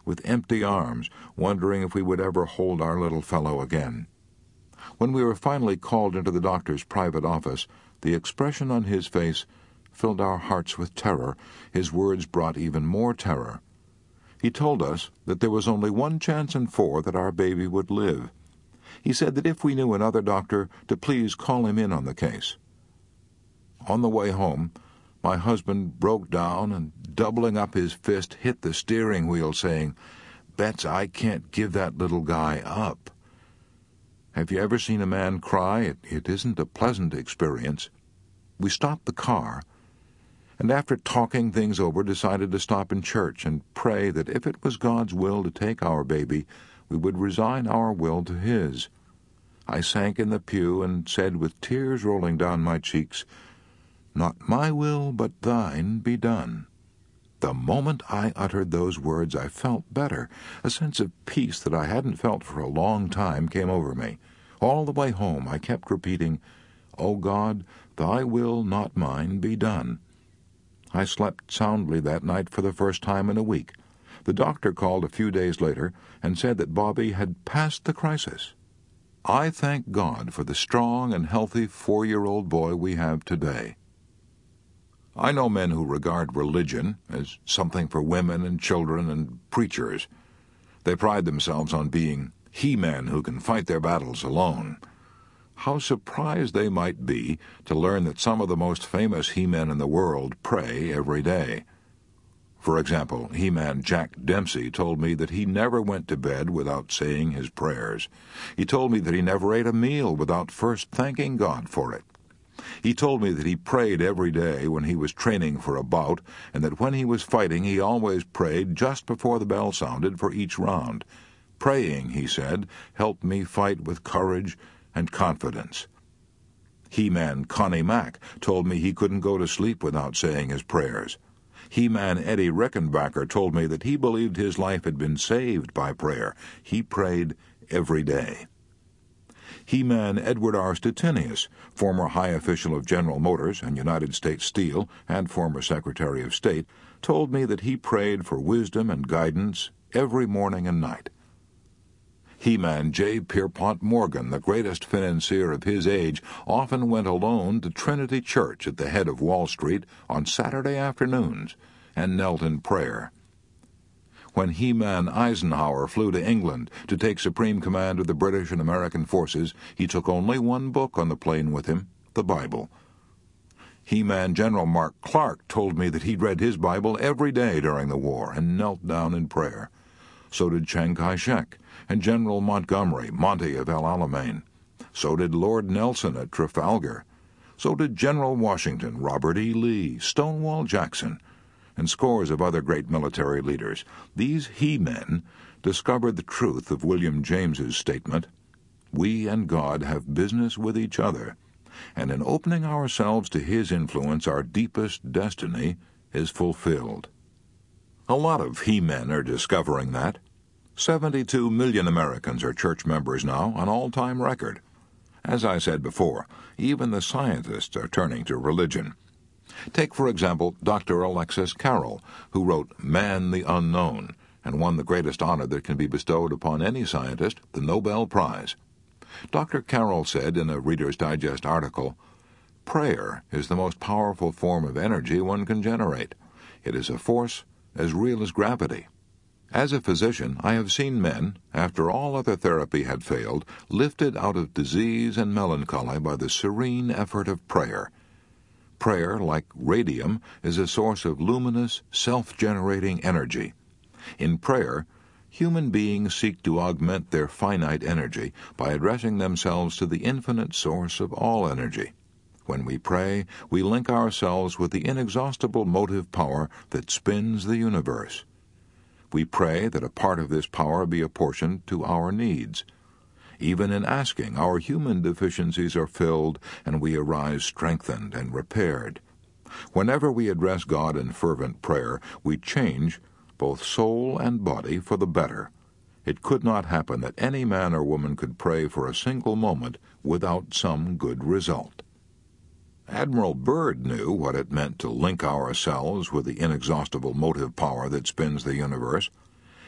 with empty arms, wondering if we would ever hold our little fellow again. When we were finally called into the doctor's private office, the expression on his face filled our hearts with terror. His words brought even more terror. He told us that there was only 1 chance in 4 that our baby would live. He said that if we knew another doctor, to please call him in on the case. On the way home, my husband broke down and, doubling up his fist, hit the steering wheel, saying, "Bets, I can't give that little guy up." Have you ever seen a man cry? It isn't a pleasant experience. We stopped the car, and after talking things over, decided to stop in church and pray that if it was God's will to take our baby, we would resign our will to His. I sank in the pew and said with tears rolling down my cheeks, "Not my will, but thine be done." The moment I uttered those words, I felt better. A sense of peace that I hadn't felt for a long time came over me. All the way home I kept repeating, "O God, thy will, not mine, be done." I slept soundly that night for the first time in a week. The doctor called a few days later and said that Bobby had passed the crisis. I thank God for the strong and healthy 4-year-old boy we have today. I know men who regard religion as something for women and children and preachers. They pride themselves on being he-men who can fight their battles alone. How surprised they might be to learn that some of the most famous he-men in the world pray every day. For example, he-man Jack Dempsey told me that he never went to bed without saying his prayers. He told me that he never ate a meal without first thanking God for it. He told me that he prayed every day when he was training for a bout, and that when he was fighting he always prayed just before the bell sounded for each round. Praying, he said, helped me fight with courage and confidence. He-man Connie Mack told me he couldn't go to sleep without saying his prayers. He-man Eddie Rickenbacker told me that he believed his life had been saved by prayer. He prayed every day. He-man Edward R. Stettinius, former high official of General Motors and United States Steel and former Secretary of State, told me that he prayed for wisdom and guidance every morning and night. He-man J. Pierpont Morgan, the greatest financier of his age, often went alone to Trinity Church at the head of Wall Street on Saturday afternoons and knelt in prayer. When He-man Eisenhower flew to England to take supreme command of the British and American forces, he took only 1 book on the plane with him, the Bible. He-man General Mark Clark told me that he'd read his Bible every day during the war and knelt down in prayer. So did Chiang Kai-shek and General Montgomery, Monty of El Alamein. So did Lord Nelson at Trafalgar. So did General Washington, Robert E. Lee, Stonewall Jackson, and scores of other great military leaders. These he-men discovered the truth of William James's statement, "We and God have business with each other, and in opening ourselves to His influence, our deepest destiny is fulfilled." A lot of he-men are discovering that. 72 million Americans are church members now, an all-time record. As I said before, even the scientists are turning to religion. Take, for example, Dr. Alexis Carrel, who wrote Man the Unknown, and won the greatest honor that can be bestowed upon any scientist, the Nobel Prize. Dr. Carrel said in a Reader's Digest article, "Prayer is the most powerful form of energy one can generate. It is a force as real as gravity. As a physician, I have seen men, after all other therapy had failed, lifted out of disease and melancholy by the serene effort of prayer. Prayer, like radium, is a source of luminous, self-generating energy. In prayer, human beings seek to augment their finite energy by addressing themselves to the infinite source of all energy. When we pray, we link ourselves with the inexhaustible motive power that spins the universe. We pray that a part of this power be apportioned to our needs. Even in asking, our human deficiencies are filled, and we arise strengthened and repaired. Whenever we address God in fervent prayer, we change both soul and body for the better. It could not happen that any man or woman could pray for a single moment without some good result. Admiral Byrd knew what it meant to link ourselves with the inexhaustible motive power that spins the universe.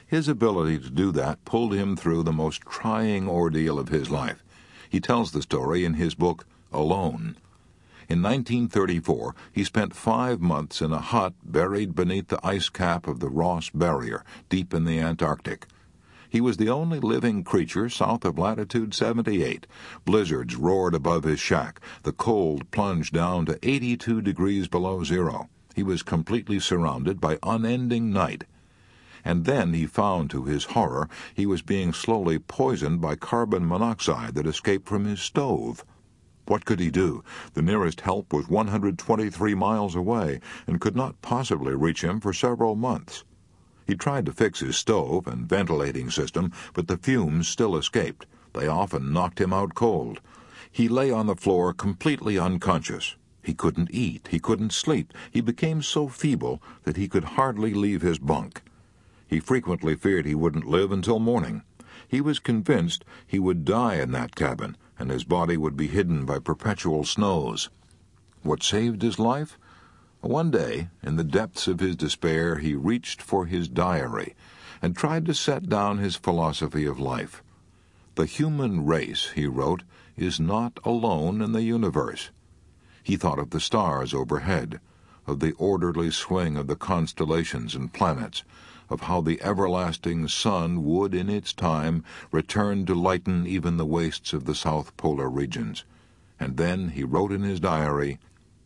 His ability to do that pulled him through the most trying ordeal of his life. He tells the story in his book, Alone. In 1934, he spent 5 months in a hut buried beneath the ice cap of the Ross Barrier, deep in the Antarctic. He was the only living creature south of latitude 78. Blizzards roared above his shack. The cold plunged down to 82 degrees below zero. He was completely surrounded by unending night. And then he found, to his horror, he was being slowly poisoned by carbon monoxide that escaped from his stove. What could he do? The nearest help was 123 miles away and could not possibly reach him for several months. He tried to fix his stove and ventilating system, but the fumes still escaped. They often knocked him out cold. He lay on the floor completely unconscious. He couldn't eat. He couldn't sleep. He became so feeble that he could hardly leave his bunk. He frequently feared he wouldn't live until morning. He was convinced he would die in that cabin, and his body would be hidden by perpetual snows. What saved his life? One day, in the depths of his despair, he reached for his diary and tried to set down his philosophy of life. The human race, he wrote, is not alone in the universe. He thought of the stars overhead, of the orderly swing of the constellations and planets, of how the everlasting sun would, in its time, return to lighten even the wastes of the south polar regions. And then he wrote in his diary,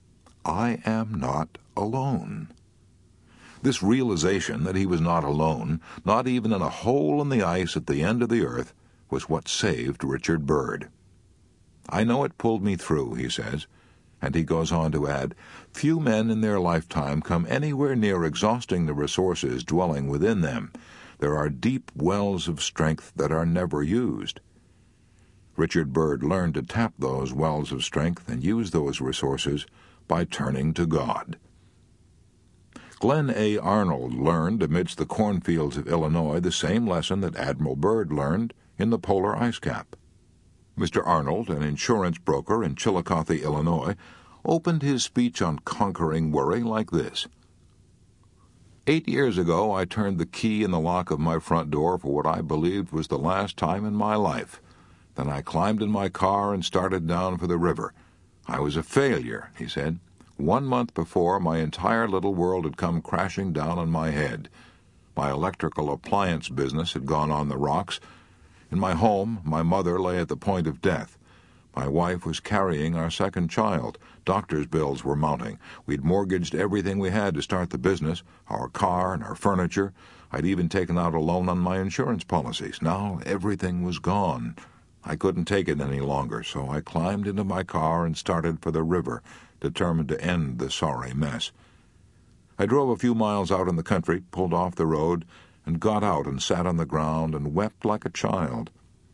"I am not alone." This realization that he was not alone, not even in a hole in the ice at the end of the earth, was what saved Richard Byrd. "I know it pulled me through," he says, and he goes on to add, "Few men in their lifetime come anywhere near exhausting the resources dwelling within them. There are deep wells of strength that are never used." Richard Byrd learned to tap those wells of strength and use those resources by turning to God. Glenn A. Arnold learned amidst the cornfields of Illinois the same lesson that Admiral Byrd learned in the polar ice cap. Mr. Arnold, an insurance broker in Chillicothe, Illinois, opened his speech on conquering worry like this. 8 years ago, I turned the key in the lock of my front door for what I believed was the last time in my life. Then I climbed in my car and started down for the river. I was a failure," he said. 1 month before, my entire little world had come crashing down on my head. My electrical appliance business had gone on the rocks. In my home, my mother lay at the point of death. My wife was carrying our second child. Doctor's bills were mounting. We'd mortgaged everything we had to start the business, our car and our furniture. I'd even taken out a loan on my insurance policies. Now everything was gone. I couldn't take it any longer, so I climbed into my car and started for the river, determined to end the sorry mess. I drove a few miles out in the country, pulled off the road, and got out and sat on the ground and wept like a child.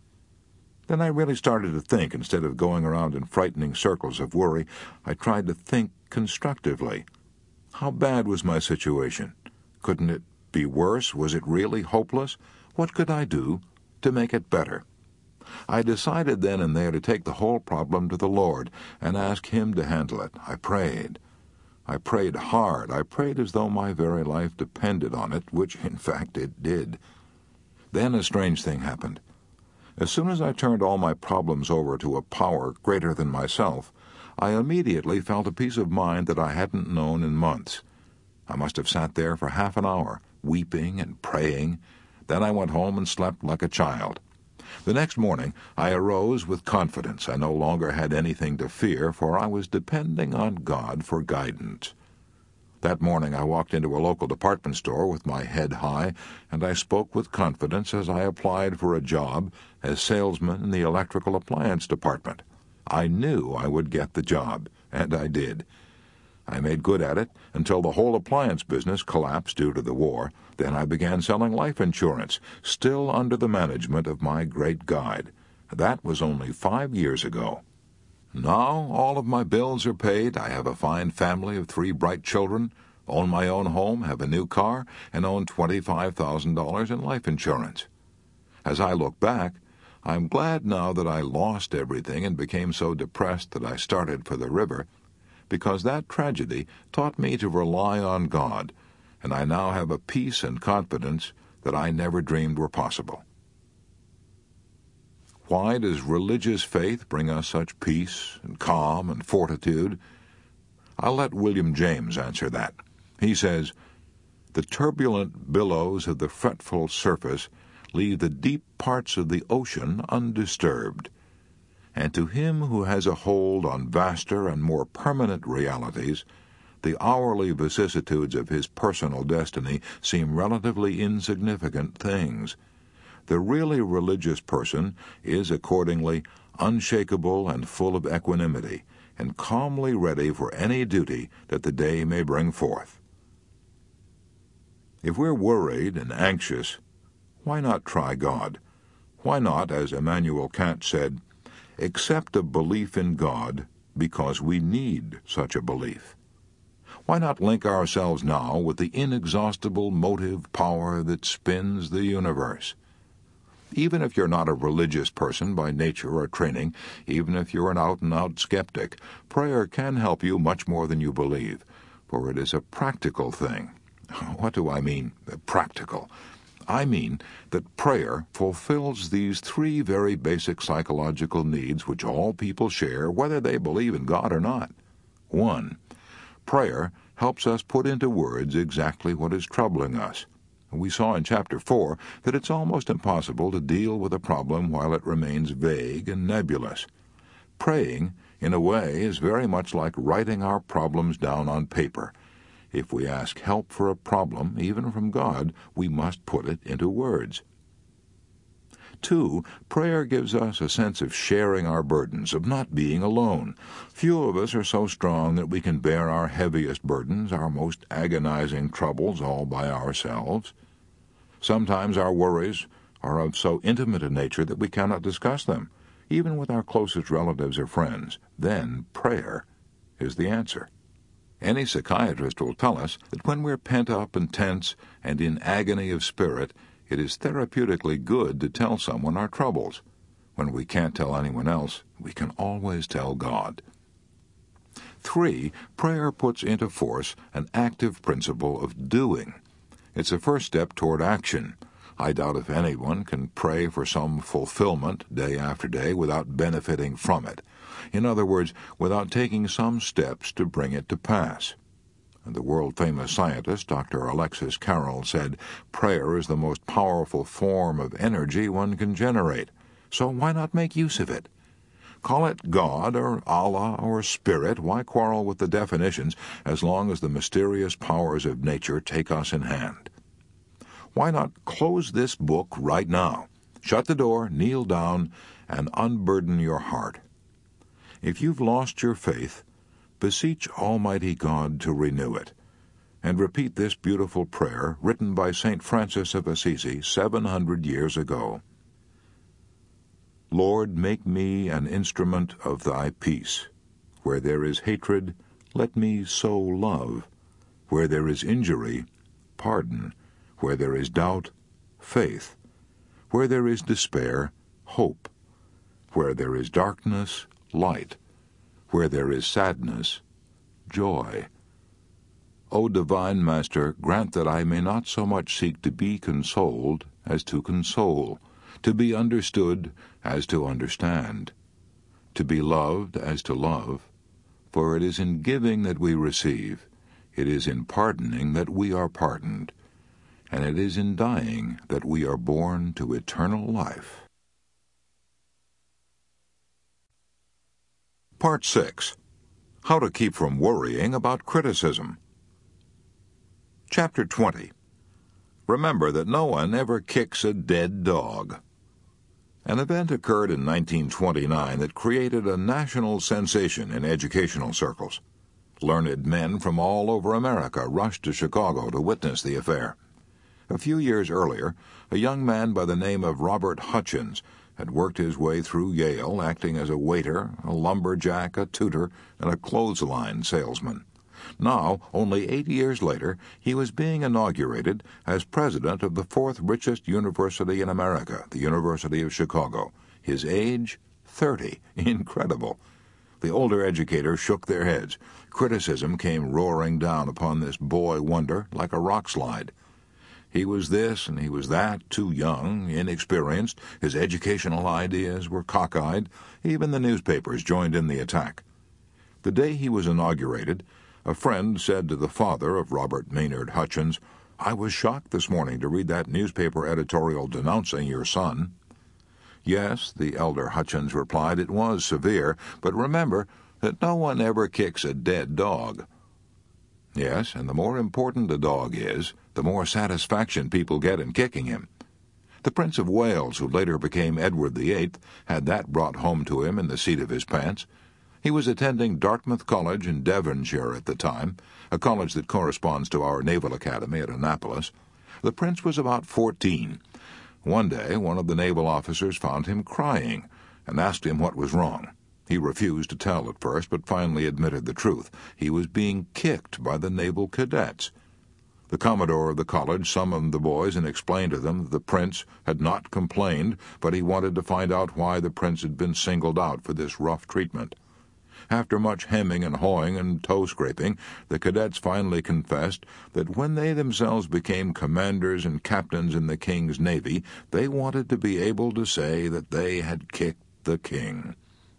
Then I really started to think. Instead of going around in frightening circles of worry, I tried to think constructively. How bad was my situation? Couldn't it be worse? Was it really hopeless? What could I do to make it better? I decided then and there to take the whole problem to the Lord and ask Him to handle it. I prayed. I prayed hard. I prayed as though my very life depended on it, which, in fact, it did. Then a strange thing happened. As soon as I turned all my problems over to a power greater than myself, I immediately felt a peace of mind that I hadn't known in months. I must have sat there for half an hour, weeping and praying. Then I went home and slept like a child. The next morning, I arose with confidence. I no longer had anything to fear, for I was depending on God for guidance. That morning I walked into a local department store with my head high, and I spoke with confidence as I applied for a job as salesman in the electrical appliance department. I knew I would get the job, and I did. I made good at it until the whole appliance business collapsed due to the war. Then I began selling life insurance, still under the management of my great guide. That was only 5 years ago. Now all of my bills are paid. I have a fine family of 3 bright children, own my own home, have a new car, and own $25,000 in life insurance. As I look back, I'm glad now that I lost everything and became so depressed that I started for the river, because that tragedy taught me to rely on God, and I now have a peace and confidence that I never dreamed were possible. Why does religious faith bring us such peace and calm and fortitude? I'll let William James answer that. He says, "The turbulent billows of the fretful surface leave the deep parts of the ocean undisturbed. And to him who has a hold on vaster and more permanent realities, the hourly vicissitudes of his personal destiny seem relatively insignificant things. The really religious person is accordingly unshakable and full of equanimity, and calmly ready for any duty that the day may bring forth." If we're worried and anxious, why not try God? Why not, as Immanuel Kant said, accept a belief in God because we need such a belief? Why not link ourselves now with the inexhaustible motive power that spins the universe? Even if you're not a religious person by nature or training, even if you're an out-and-out skeptic, prayer can help you much more than you believe, for it is a practical thing. What do I mean, practical? I mean that prayer fulfills these three very basic psychological needs which all people share, whether they believe in God or not. 1. Prayer helps us put into words exactly what is troubling us. We saw in Chapter 4 that it's almost impossible to deal with a problem while it remains vague and nebulous. Praying, in a way, is very much like writing our problems down on paper. If we ask help for a problem, even from God, we must put it into words. 2. Prayer gives us a sense of sharing our burdens, of not being alone. Few of us are so strong that we can bear our heaviest burdens, our most agonizing troubles, all by ourselves. Sometimes our worries are of so intimate a nature that we cannot discuss them, even with our closest relatives or friends. Then prayer is the answer. Any psychiatrist will tell us that when we're pent up and tense and in agony of spirit, it is therapeutically good to tell someone our troubles. When we can't tell anyone else, we can always tell God. 3. Prayer puts into force an active principle of doing. It's a first step toward action. I doubt if anyone can pray for some fulfillment day after day without benefiting from it. In other words, without taking some steps to bring it to pass. The world-famous scientist, Dr. Alexis Carrel, said, "Prayer is the most powerful form of energy one can generate, so why not make use of it? Call it God or Allah or Spirit, why quarrel with the definitions as long as the mysterious powers of nature take us in hand? Why not close this book right now? Shut the door, kneel down, and unburden your heart. If you've lost your faith, beseech Almighty God to renew it, and repeat this beautiful prayer written by St. Francis of Assisi 700 years ago. Lord, make me an instrument of thy peace. Where there is hatred, let me sow love. Where there is injury, pardon. Where there is doubt, faith. Where there is despair, hope. Where there is darkness, light. Where there is sadness, joy. O divine Master, grant that I may not so much seek to be consoled as to console, to be understood as to understand, to be loved as to love, for it is in giving that we receive, it is in pardoning that we are pardoned, and it is in dying that we are born to eternal life." Part 6. How to Keep from Worrying About Criticism. Chapter 20. Remember that no one ever kicks a dead dog. An event occurred in 1929 that created a national sensation in educational circles. Learned men from all over America rushed to Chicago to witness the affair. A few years earlier, a young man by the name of Robert Hutchins had worked his way through Yale, acting as a waiter, a lumberjack, a tutor, and a clothesline salesman. Now, only 8 years later, he was being inaugurated as president of the fourth richest university in America, the University of Chicago. His age, 30. Incredible. The older educators shook their heads. Criticism came roaring down upon this boy wonder like a rock slide. He was this and he was that, too young, inexperienced, his educational ideas were cockeyed. Even the newspapers joined in the attack. The day he was inaugurated, a friend said to the father of Robert Maynard Hutchins, "I was shocked this morning to read that newspaper editorial denouncing your son." Yes, the elder Hutchins replied, it was severe, but remember that no one ever kicks a dead dog. Yes, and the more important a dog is, the more satisfaction people get in kicking him. The Prince of Wales, who later became Edward VIII, had that brought home to him in the seat of his pants. He was attending Dartmouth College in Devonshire at the time, a college that corresponds to our Naval Academy at Annapolis. The prince was about 14. One day, one of the naval officers found him crying and asked him what was wrong. He refused to tell at first, but finally admitted the truth. He was being kicked by the naval cadets. The commodore of the college summoned the boys and explained to them that the prince had not complained, but he wanted to find out why the prince had been singled out for this rough treatment. After much hemming and hawing and toe-scraping, the cadets finally confessed that when they themselves became commanders and captains in the king's navy, they wanted to be able to say that they had kicked the king.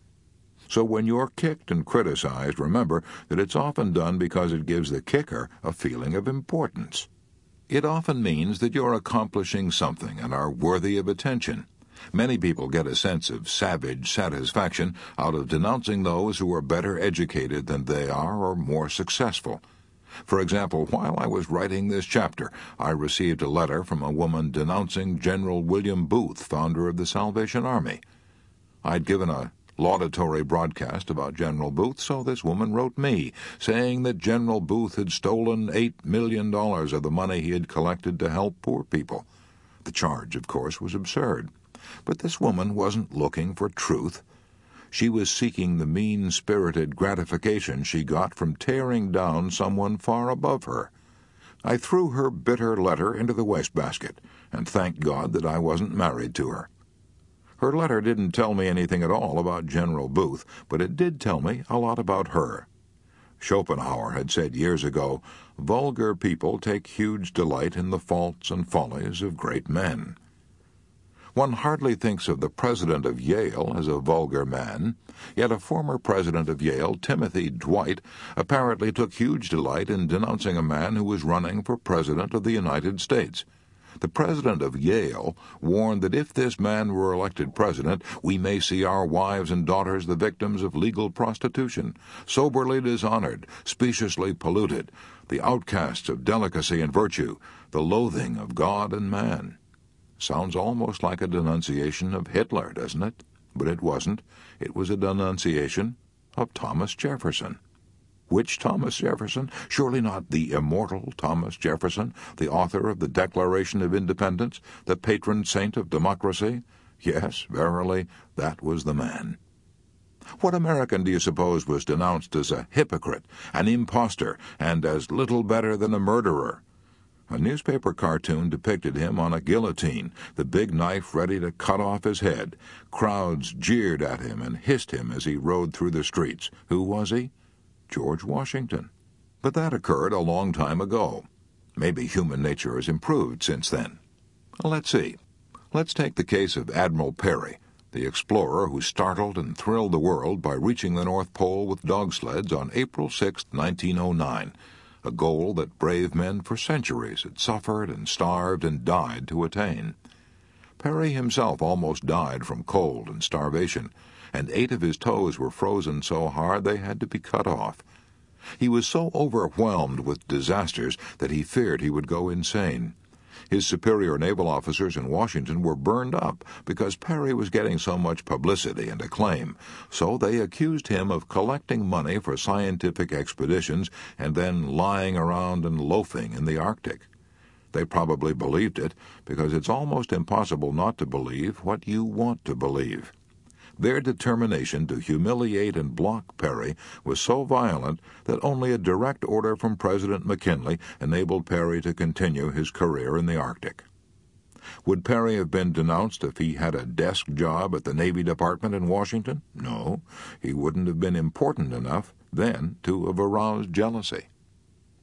So when you're kicked and criticized, remember that it's often done because it gives the kicker a feeling of importance. It often means that you're accomplishing something and are worthy of attention. Many people get a sense of savage satisfaction out of denouncing those who are better educated than they are or more successful. For example, while I was writing this chapter, I received a letter from a woman denouncing General William Booth, founder of the Salvation Army. I'd given a laudatory broadcast about General Booth, so this woman wrote me, saying that General Booth had stolen $8 million of the money he had collected to help poor people. The charge, of course, was absurd. But this woman wasn't looking for truth. She was seeking the mean-spirited gratification she got from tearing down someone far above her. I threw her bitter letter into the wastebasket, and thanked God that I wasn't married to her. Her letter didn't tell me anything at all about General Booth, but it did tell me a lot about her. Schopenhauer had said years ago, "Vulgar people take huge delight in the faults and follies of great men." One hardly thinks of the president of Yale as a vulgar man, yet a former president of Yale, Timothy Dwight, apparently took huge delight in denouncing a man who was running for president of the United States. The president of Yale warned that if this man were elected president, we may see our wives and daughters the victims of legal prostitution, soberly dishonored, speciously polluted, the outcasts of delicacy and virtue, the loathing of God and man. Sounds almost like a denunciation of Hitler, doesn't it? But it wasn't. It was a denunciation of Thomas Jefferson. Which Thomas Jefferson? Surely not the immortal Thomas Jefferson, the author of the Declaration of Independence, the patron saint of democracy? Yes, verily, that was the man. What American do you suppose was denounced as a hypocrite, an impostor, and as little better than a murderer? A newspaper cartoon depicted him on a guillotine, the big knife ready to cut off his head. Crowds jeered at him and hissed him as he rode through the streets. Who was he? George Washington. But that occurred a long time ago. Maybe human nature has improved since then. Let's see. Let's take the case of Admiral Peary, the explorer who startled and thrilled the world by reaching the North Pole with dog sleds on April 6, 1909, a goal that brave men for centuries had suffered and starved and died to attain. Peary himself almost died from cold and starvation, and 8 of his toes were frozen so hard they had to be cut off. He was so overwhelmed with disasters that he feared he would go insane. His superior naval officers in Washington were burned up because Peary was getting so much publicity and acclaim, so they accused him of collecting money for scientific expeditions and then lying around and loafing in the Arctic. They probably believed it, because it's almost impossible not to believe what you want to believe. Their determination to humiliate and block Peary was so violent that only a direct order from President McKinley enabled Peary to continue his career in the Arctic. Would Peary have been denounced if he had a desk job at the Navy Department in Washington? No, he wouldn't have been important enough then to have aroused jealousy.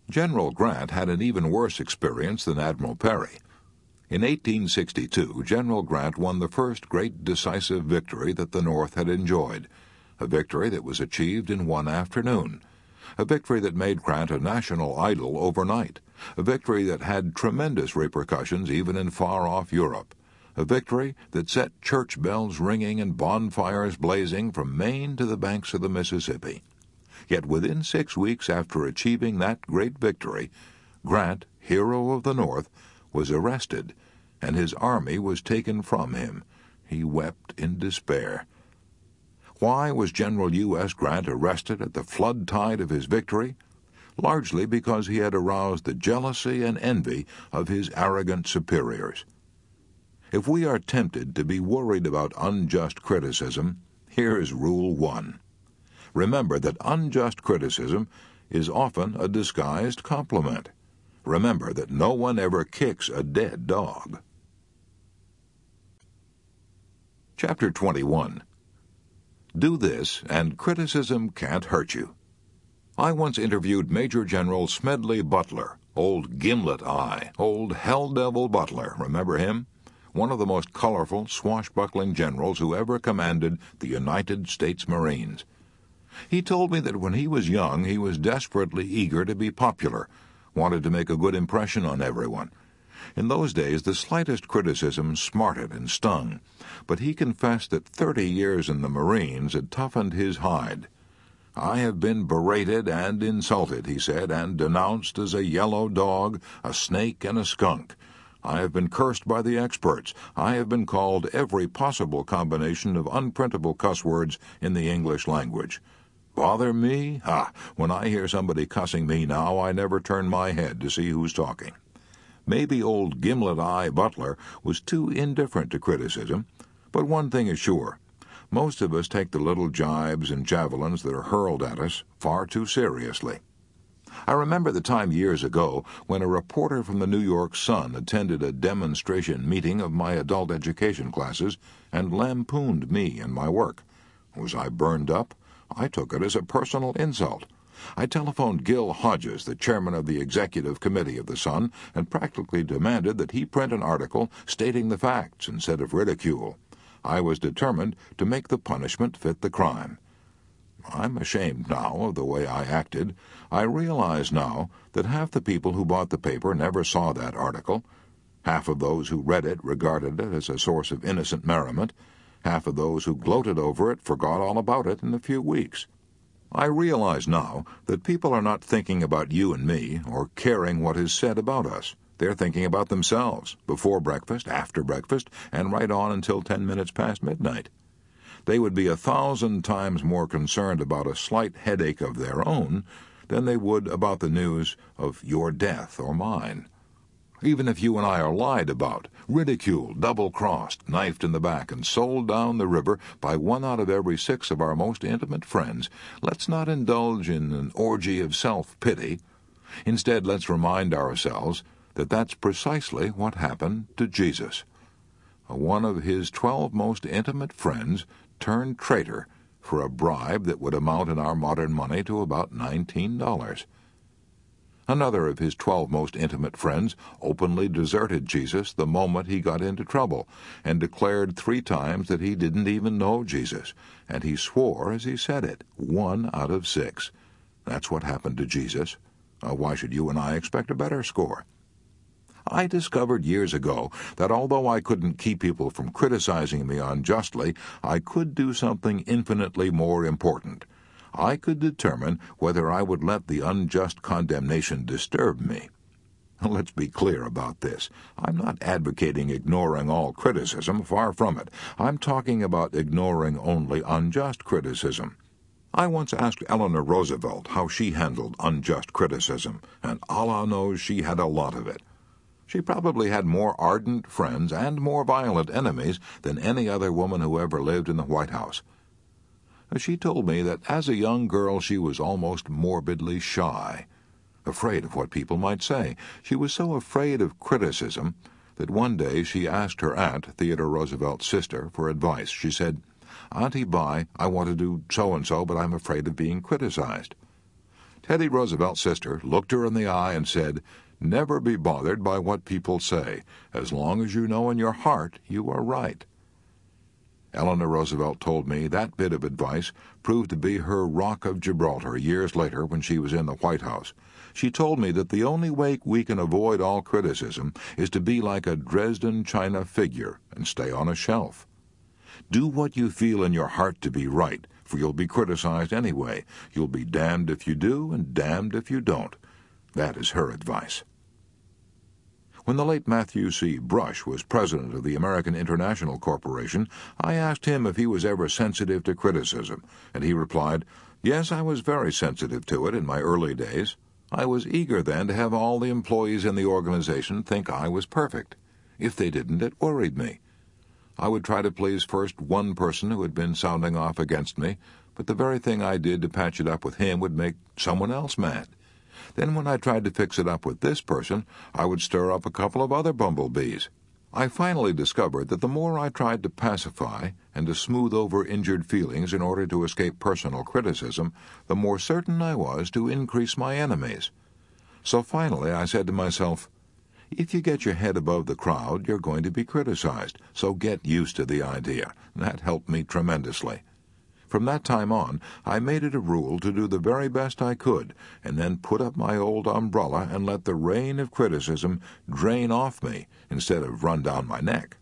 General Grant had an even worse experience than Admiral Perry. In 1862, General Grant won the first great decisive victory that the North had enjoyed, a victory that was achieved in one afternoon, a victory that made Grant a national idol overnight, a victory that had tremendous repercussions even in far-off Europe, a victory that set church bells ringing and bonfires blazing from Maine to the banks of the Mississippi. Yet within 6 weeks after achieving that great victory, Grant, hero of the North, was arrested, and his army was taken from him. He wept in despair. Why was General U.S. Grant arrested at the flood tide of his victory? Largely because he had aroused the jealousy and envy of his arrogant superiors. If we are tempted to be worried about unjust criticism, here is Rule 1. Remember that unjust criticism is often a disguised compliment. Remember that no one ever kicks a dead dog. Chapter 21. Do this, and criticism can't hurt you. I once interviewed Major General Smedley Butler, old Gimlet Eye, old Hell Devil Butler, remember him? One of the most colorful, swashbuckling generals who ever commanded the United States Marines. He told me that when he was young, he was desperately eager to be popular, wanted to make a good impression on everyone. In those days, the slightest criticism smarted and stung, but he confessed that 30 years in the Marines had toughened his hide. "I have been berated and insulted," he said, "and denounced as a yellow dog, a snake, and a skunk. I have been cursed by the experts. I have been called every possible combination of unprintable cuss words in the English language. Bother me? Ha! When I hear somebody cussing me now, I never turn my head to see who's talking." Maybe old Gimlet Eye Butler was too indifferent to criticism, but one thing is sure. Most of us take the little jibes and javelins that are hurled at us far too seriously. I remember the time years ago when a reporter from the New York Sun attended a demonstration meeting of my adult education classes and lampooned me and my work. Was I burned up? I took it as a personal insult. I telephoned Gil Hodges, the chairman of the executive committee of the Sun, and practically demanded that he print an article stating the facts instead of ridicule. I was determined to make the punishment fit the crime. I'm ashamed now of the way I acted. I realize now that half the people who bought the paper never saw that article. Half of those who read it regarded it as a source of innocent merriment. Half of those who gloated over it forgot all about it in a few weeks. I realize now that people are not thinking about you and me or caring what is said about us. They're thinking about themselves, before breakfast, after breakfast, and right on until 10 minutes past midnight. They would be 1,000 times more concerned about a slight headache of their own than they would about the news of your death or mine. Even if you and I are lied about, ridiculed, double-crossed, knifed in the back, and sold down the river by 1 out of every 6 of our most intimate friends, let's not indulge in an orgy of self-pity. Instead, let's remind ourselves that that's precisely what happened to Jesus. One of his 12 most intimate friends turned traitor for a bribe that would amount in our modern money to about $19. Another of his 12 most intimate friends openly deserted Jesus the moment he got into trouble, and declared 3 times that he didn't even know Jesus, and he swore as he said it, 1 out of 6. That's what happened to Jesus. Why should you and I expect a better score? I discovered years ago that although I couldn't keep people from criticizing me unjustly, I could do something infinitely more important. I could determine whether I would let the unjust condemnation disturb me. Let's be clear about this. I'm not advocating ignoring all criticism, far from it. I'm talking about ignoring only unjust criticism. I once asked Eleanor Roosevelt how she handled unjust criticism, and Allah knows she had a lot of it. She probably had more ardent friends and more violent enemies than any other woman who ever lived in the White House. She told me that as a young girl she was almost morbidly shy, afraid of what people might say. She was so afraid of criticism that one day she asked her aunt, Theodore Roosevelt's sister, for advice. She said, "Auntie Vi, I want to do so-and-so, but I'm afraid of being criticized." Teddy Roosevelt's sister looked her in the eye and said, "Never be bothered by what people say, as long as you know in your heart you are right." Eleanor Roosevelt told me that bit of advice proved to be her rock of Gibraltar years later when she was in the White House. She told me that the only way we can avoid all criticism is to be like a Dresden china figure and stay on a shelf. Do what you feel in your heart to be right, for you'll be criticized anyway. You'll be damned if you do and damned if you don't. That is her advice. When the late Matthew C. Brush was president of the American International Corporation, I asked him if he was ever sensitive to criticism, and he replied, "Yes, I was very sensitive to it in my early days. I was eager then to have all the employees in the organization think I was perfect. If they didn't, it worried me. I would try to please first one person who had been sounding off against me, but the very thing I did to patch it up with him would make someone else mad. Then when I tried to fix it up with this person, I would stir up a couple of other bumblebees. I finally discovered that the more I tried to pacify and to smooth over injured feelings in order to escape personal criticism, the more certain I was to increase my enemies. So finally I said to myself, if you get your head above the crowd, you're going to be criticized, so get used to the idea. That helped me tremendously. From that time on, I made it a rule to do the very best I could, and then put up my old umbrella and let the rain of criticism drain off me instead of run down my neck.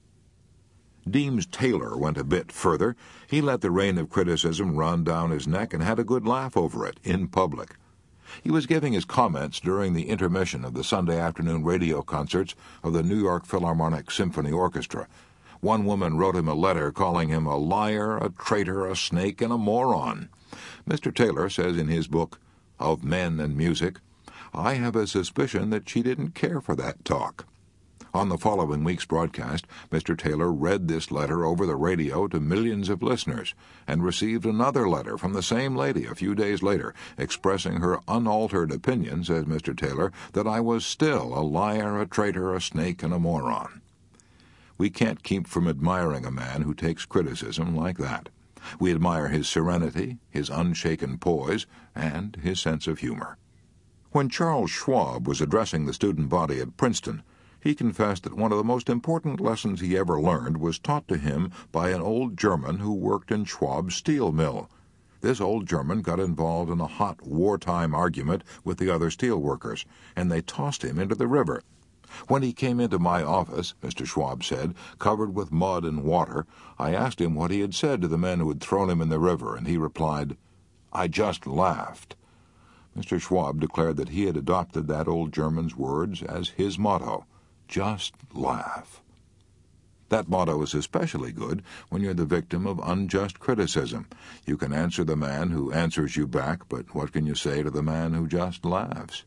Deems Taylor went a bit further. He let the rain of criticism run down his neck and had a good laugh over it in public. He was giving his comments during the intermission of the Sunday afternoon radio concerts of the New York Philharmonic Symphony Orchestra. One woman wrote him a letter calling him a liar, a traitor, a snake, and a moron. Mr. Taylor says in his book, Of Men and Music, I have a suspicion that she didn't care for that talk. On the following week's broadcast, Mr. Taylor read this letter over the radio to millions of listeners and received another letter from the same lady a few days later expressing her unaltered opinion, says Mr. Taylor, that I was still a liar, a traitor, a snake, and a moron. We can't keep from admiring a man who takes criticism like that. We admire his serenity, his unshaken poise, and his sense of humor. When Charles Schwab was addressing the student body at Princeton, he confessed that one of the most important lessons he ever learned was taught to him by an old German who worked in Schwab's steel mill. This old German got involved in a hot wartime argument with the other steel workers, and they tossed him into the river. When he came into my office, Mr. Schwab said, covered with mud and water, I asked him what he had said to the men who had thrown him in the river, and he replied, I just laughed. Mr. Schwab declared that he had adopted that old German's words as his motto. Just laugh. That motto is especially good when you're the victim of unjust criticism. You can answer the man who answers you back, but what can you say to the man who just laughs?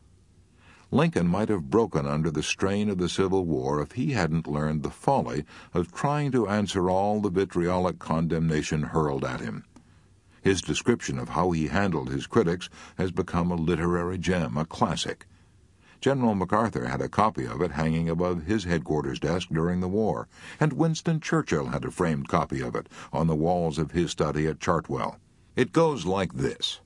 Lincoln might have broken under the strain of the Civil War if he hadn't learned the folly of trying to answer all the vitriolic condemnation hurled at him. His description of how he handled his critics has become a literary gem, a classic. General MacArthur had a copy of it hanging above his headquarters desk during the war, and Winston Churchill had a framed copy of it on the walls of his study at Chartwell. It goes like this.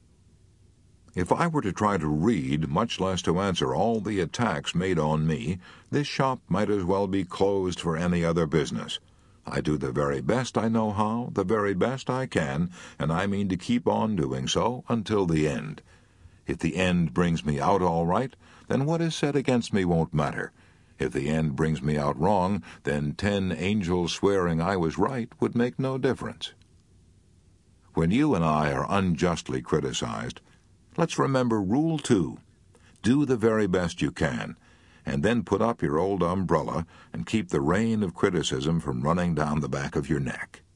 If I were to try to read, much less to answer all the attacks made on me, this shop might as well be closed for any other business. I do the very best I know how, the very best I can, and I mean to keep on doing so until the end. If the end brings me out all right, then what is said against me won't matter. If the end brings me out wrong, then 10 angels swearing I was right would make no difference. When you and I are unjustly criticized, let's remember Rule 2. Do the very best you can, and then put up your old umbrella and keep the rain of criticism from running down the back of your neck.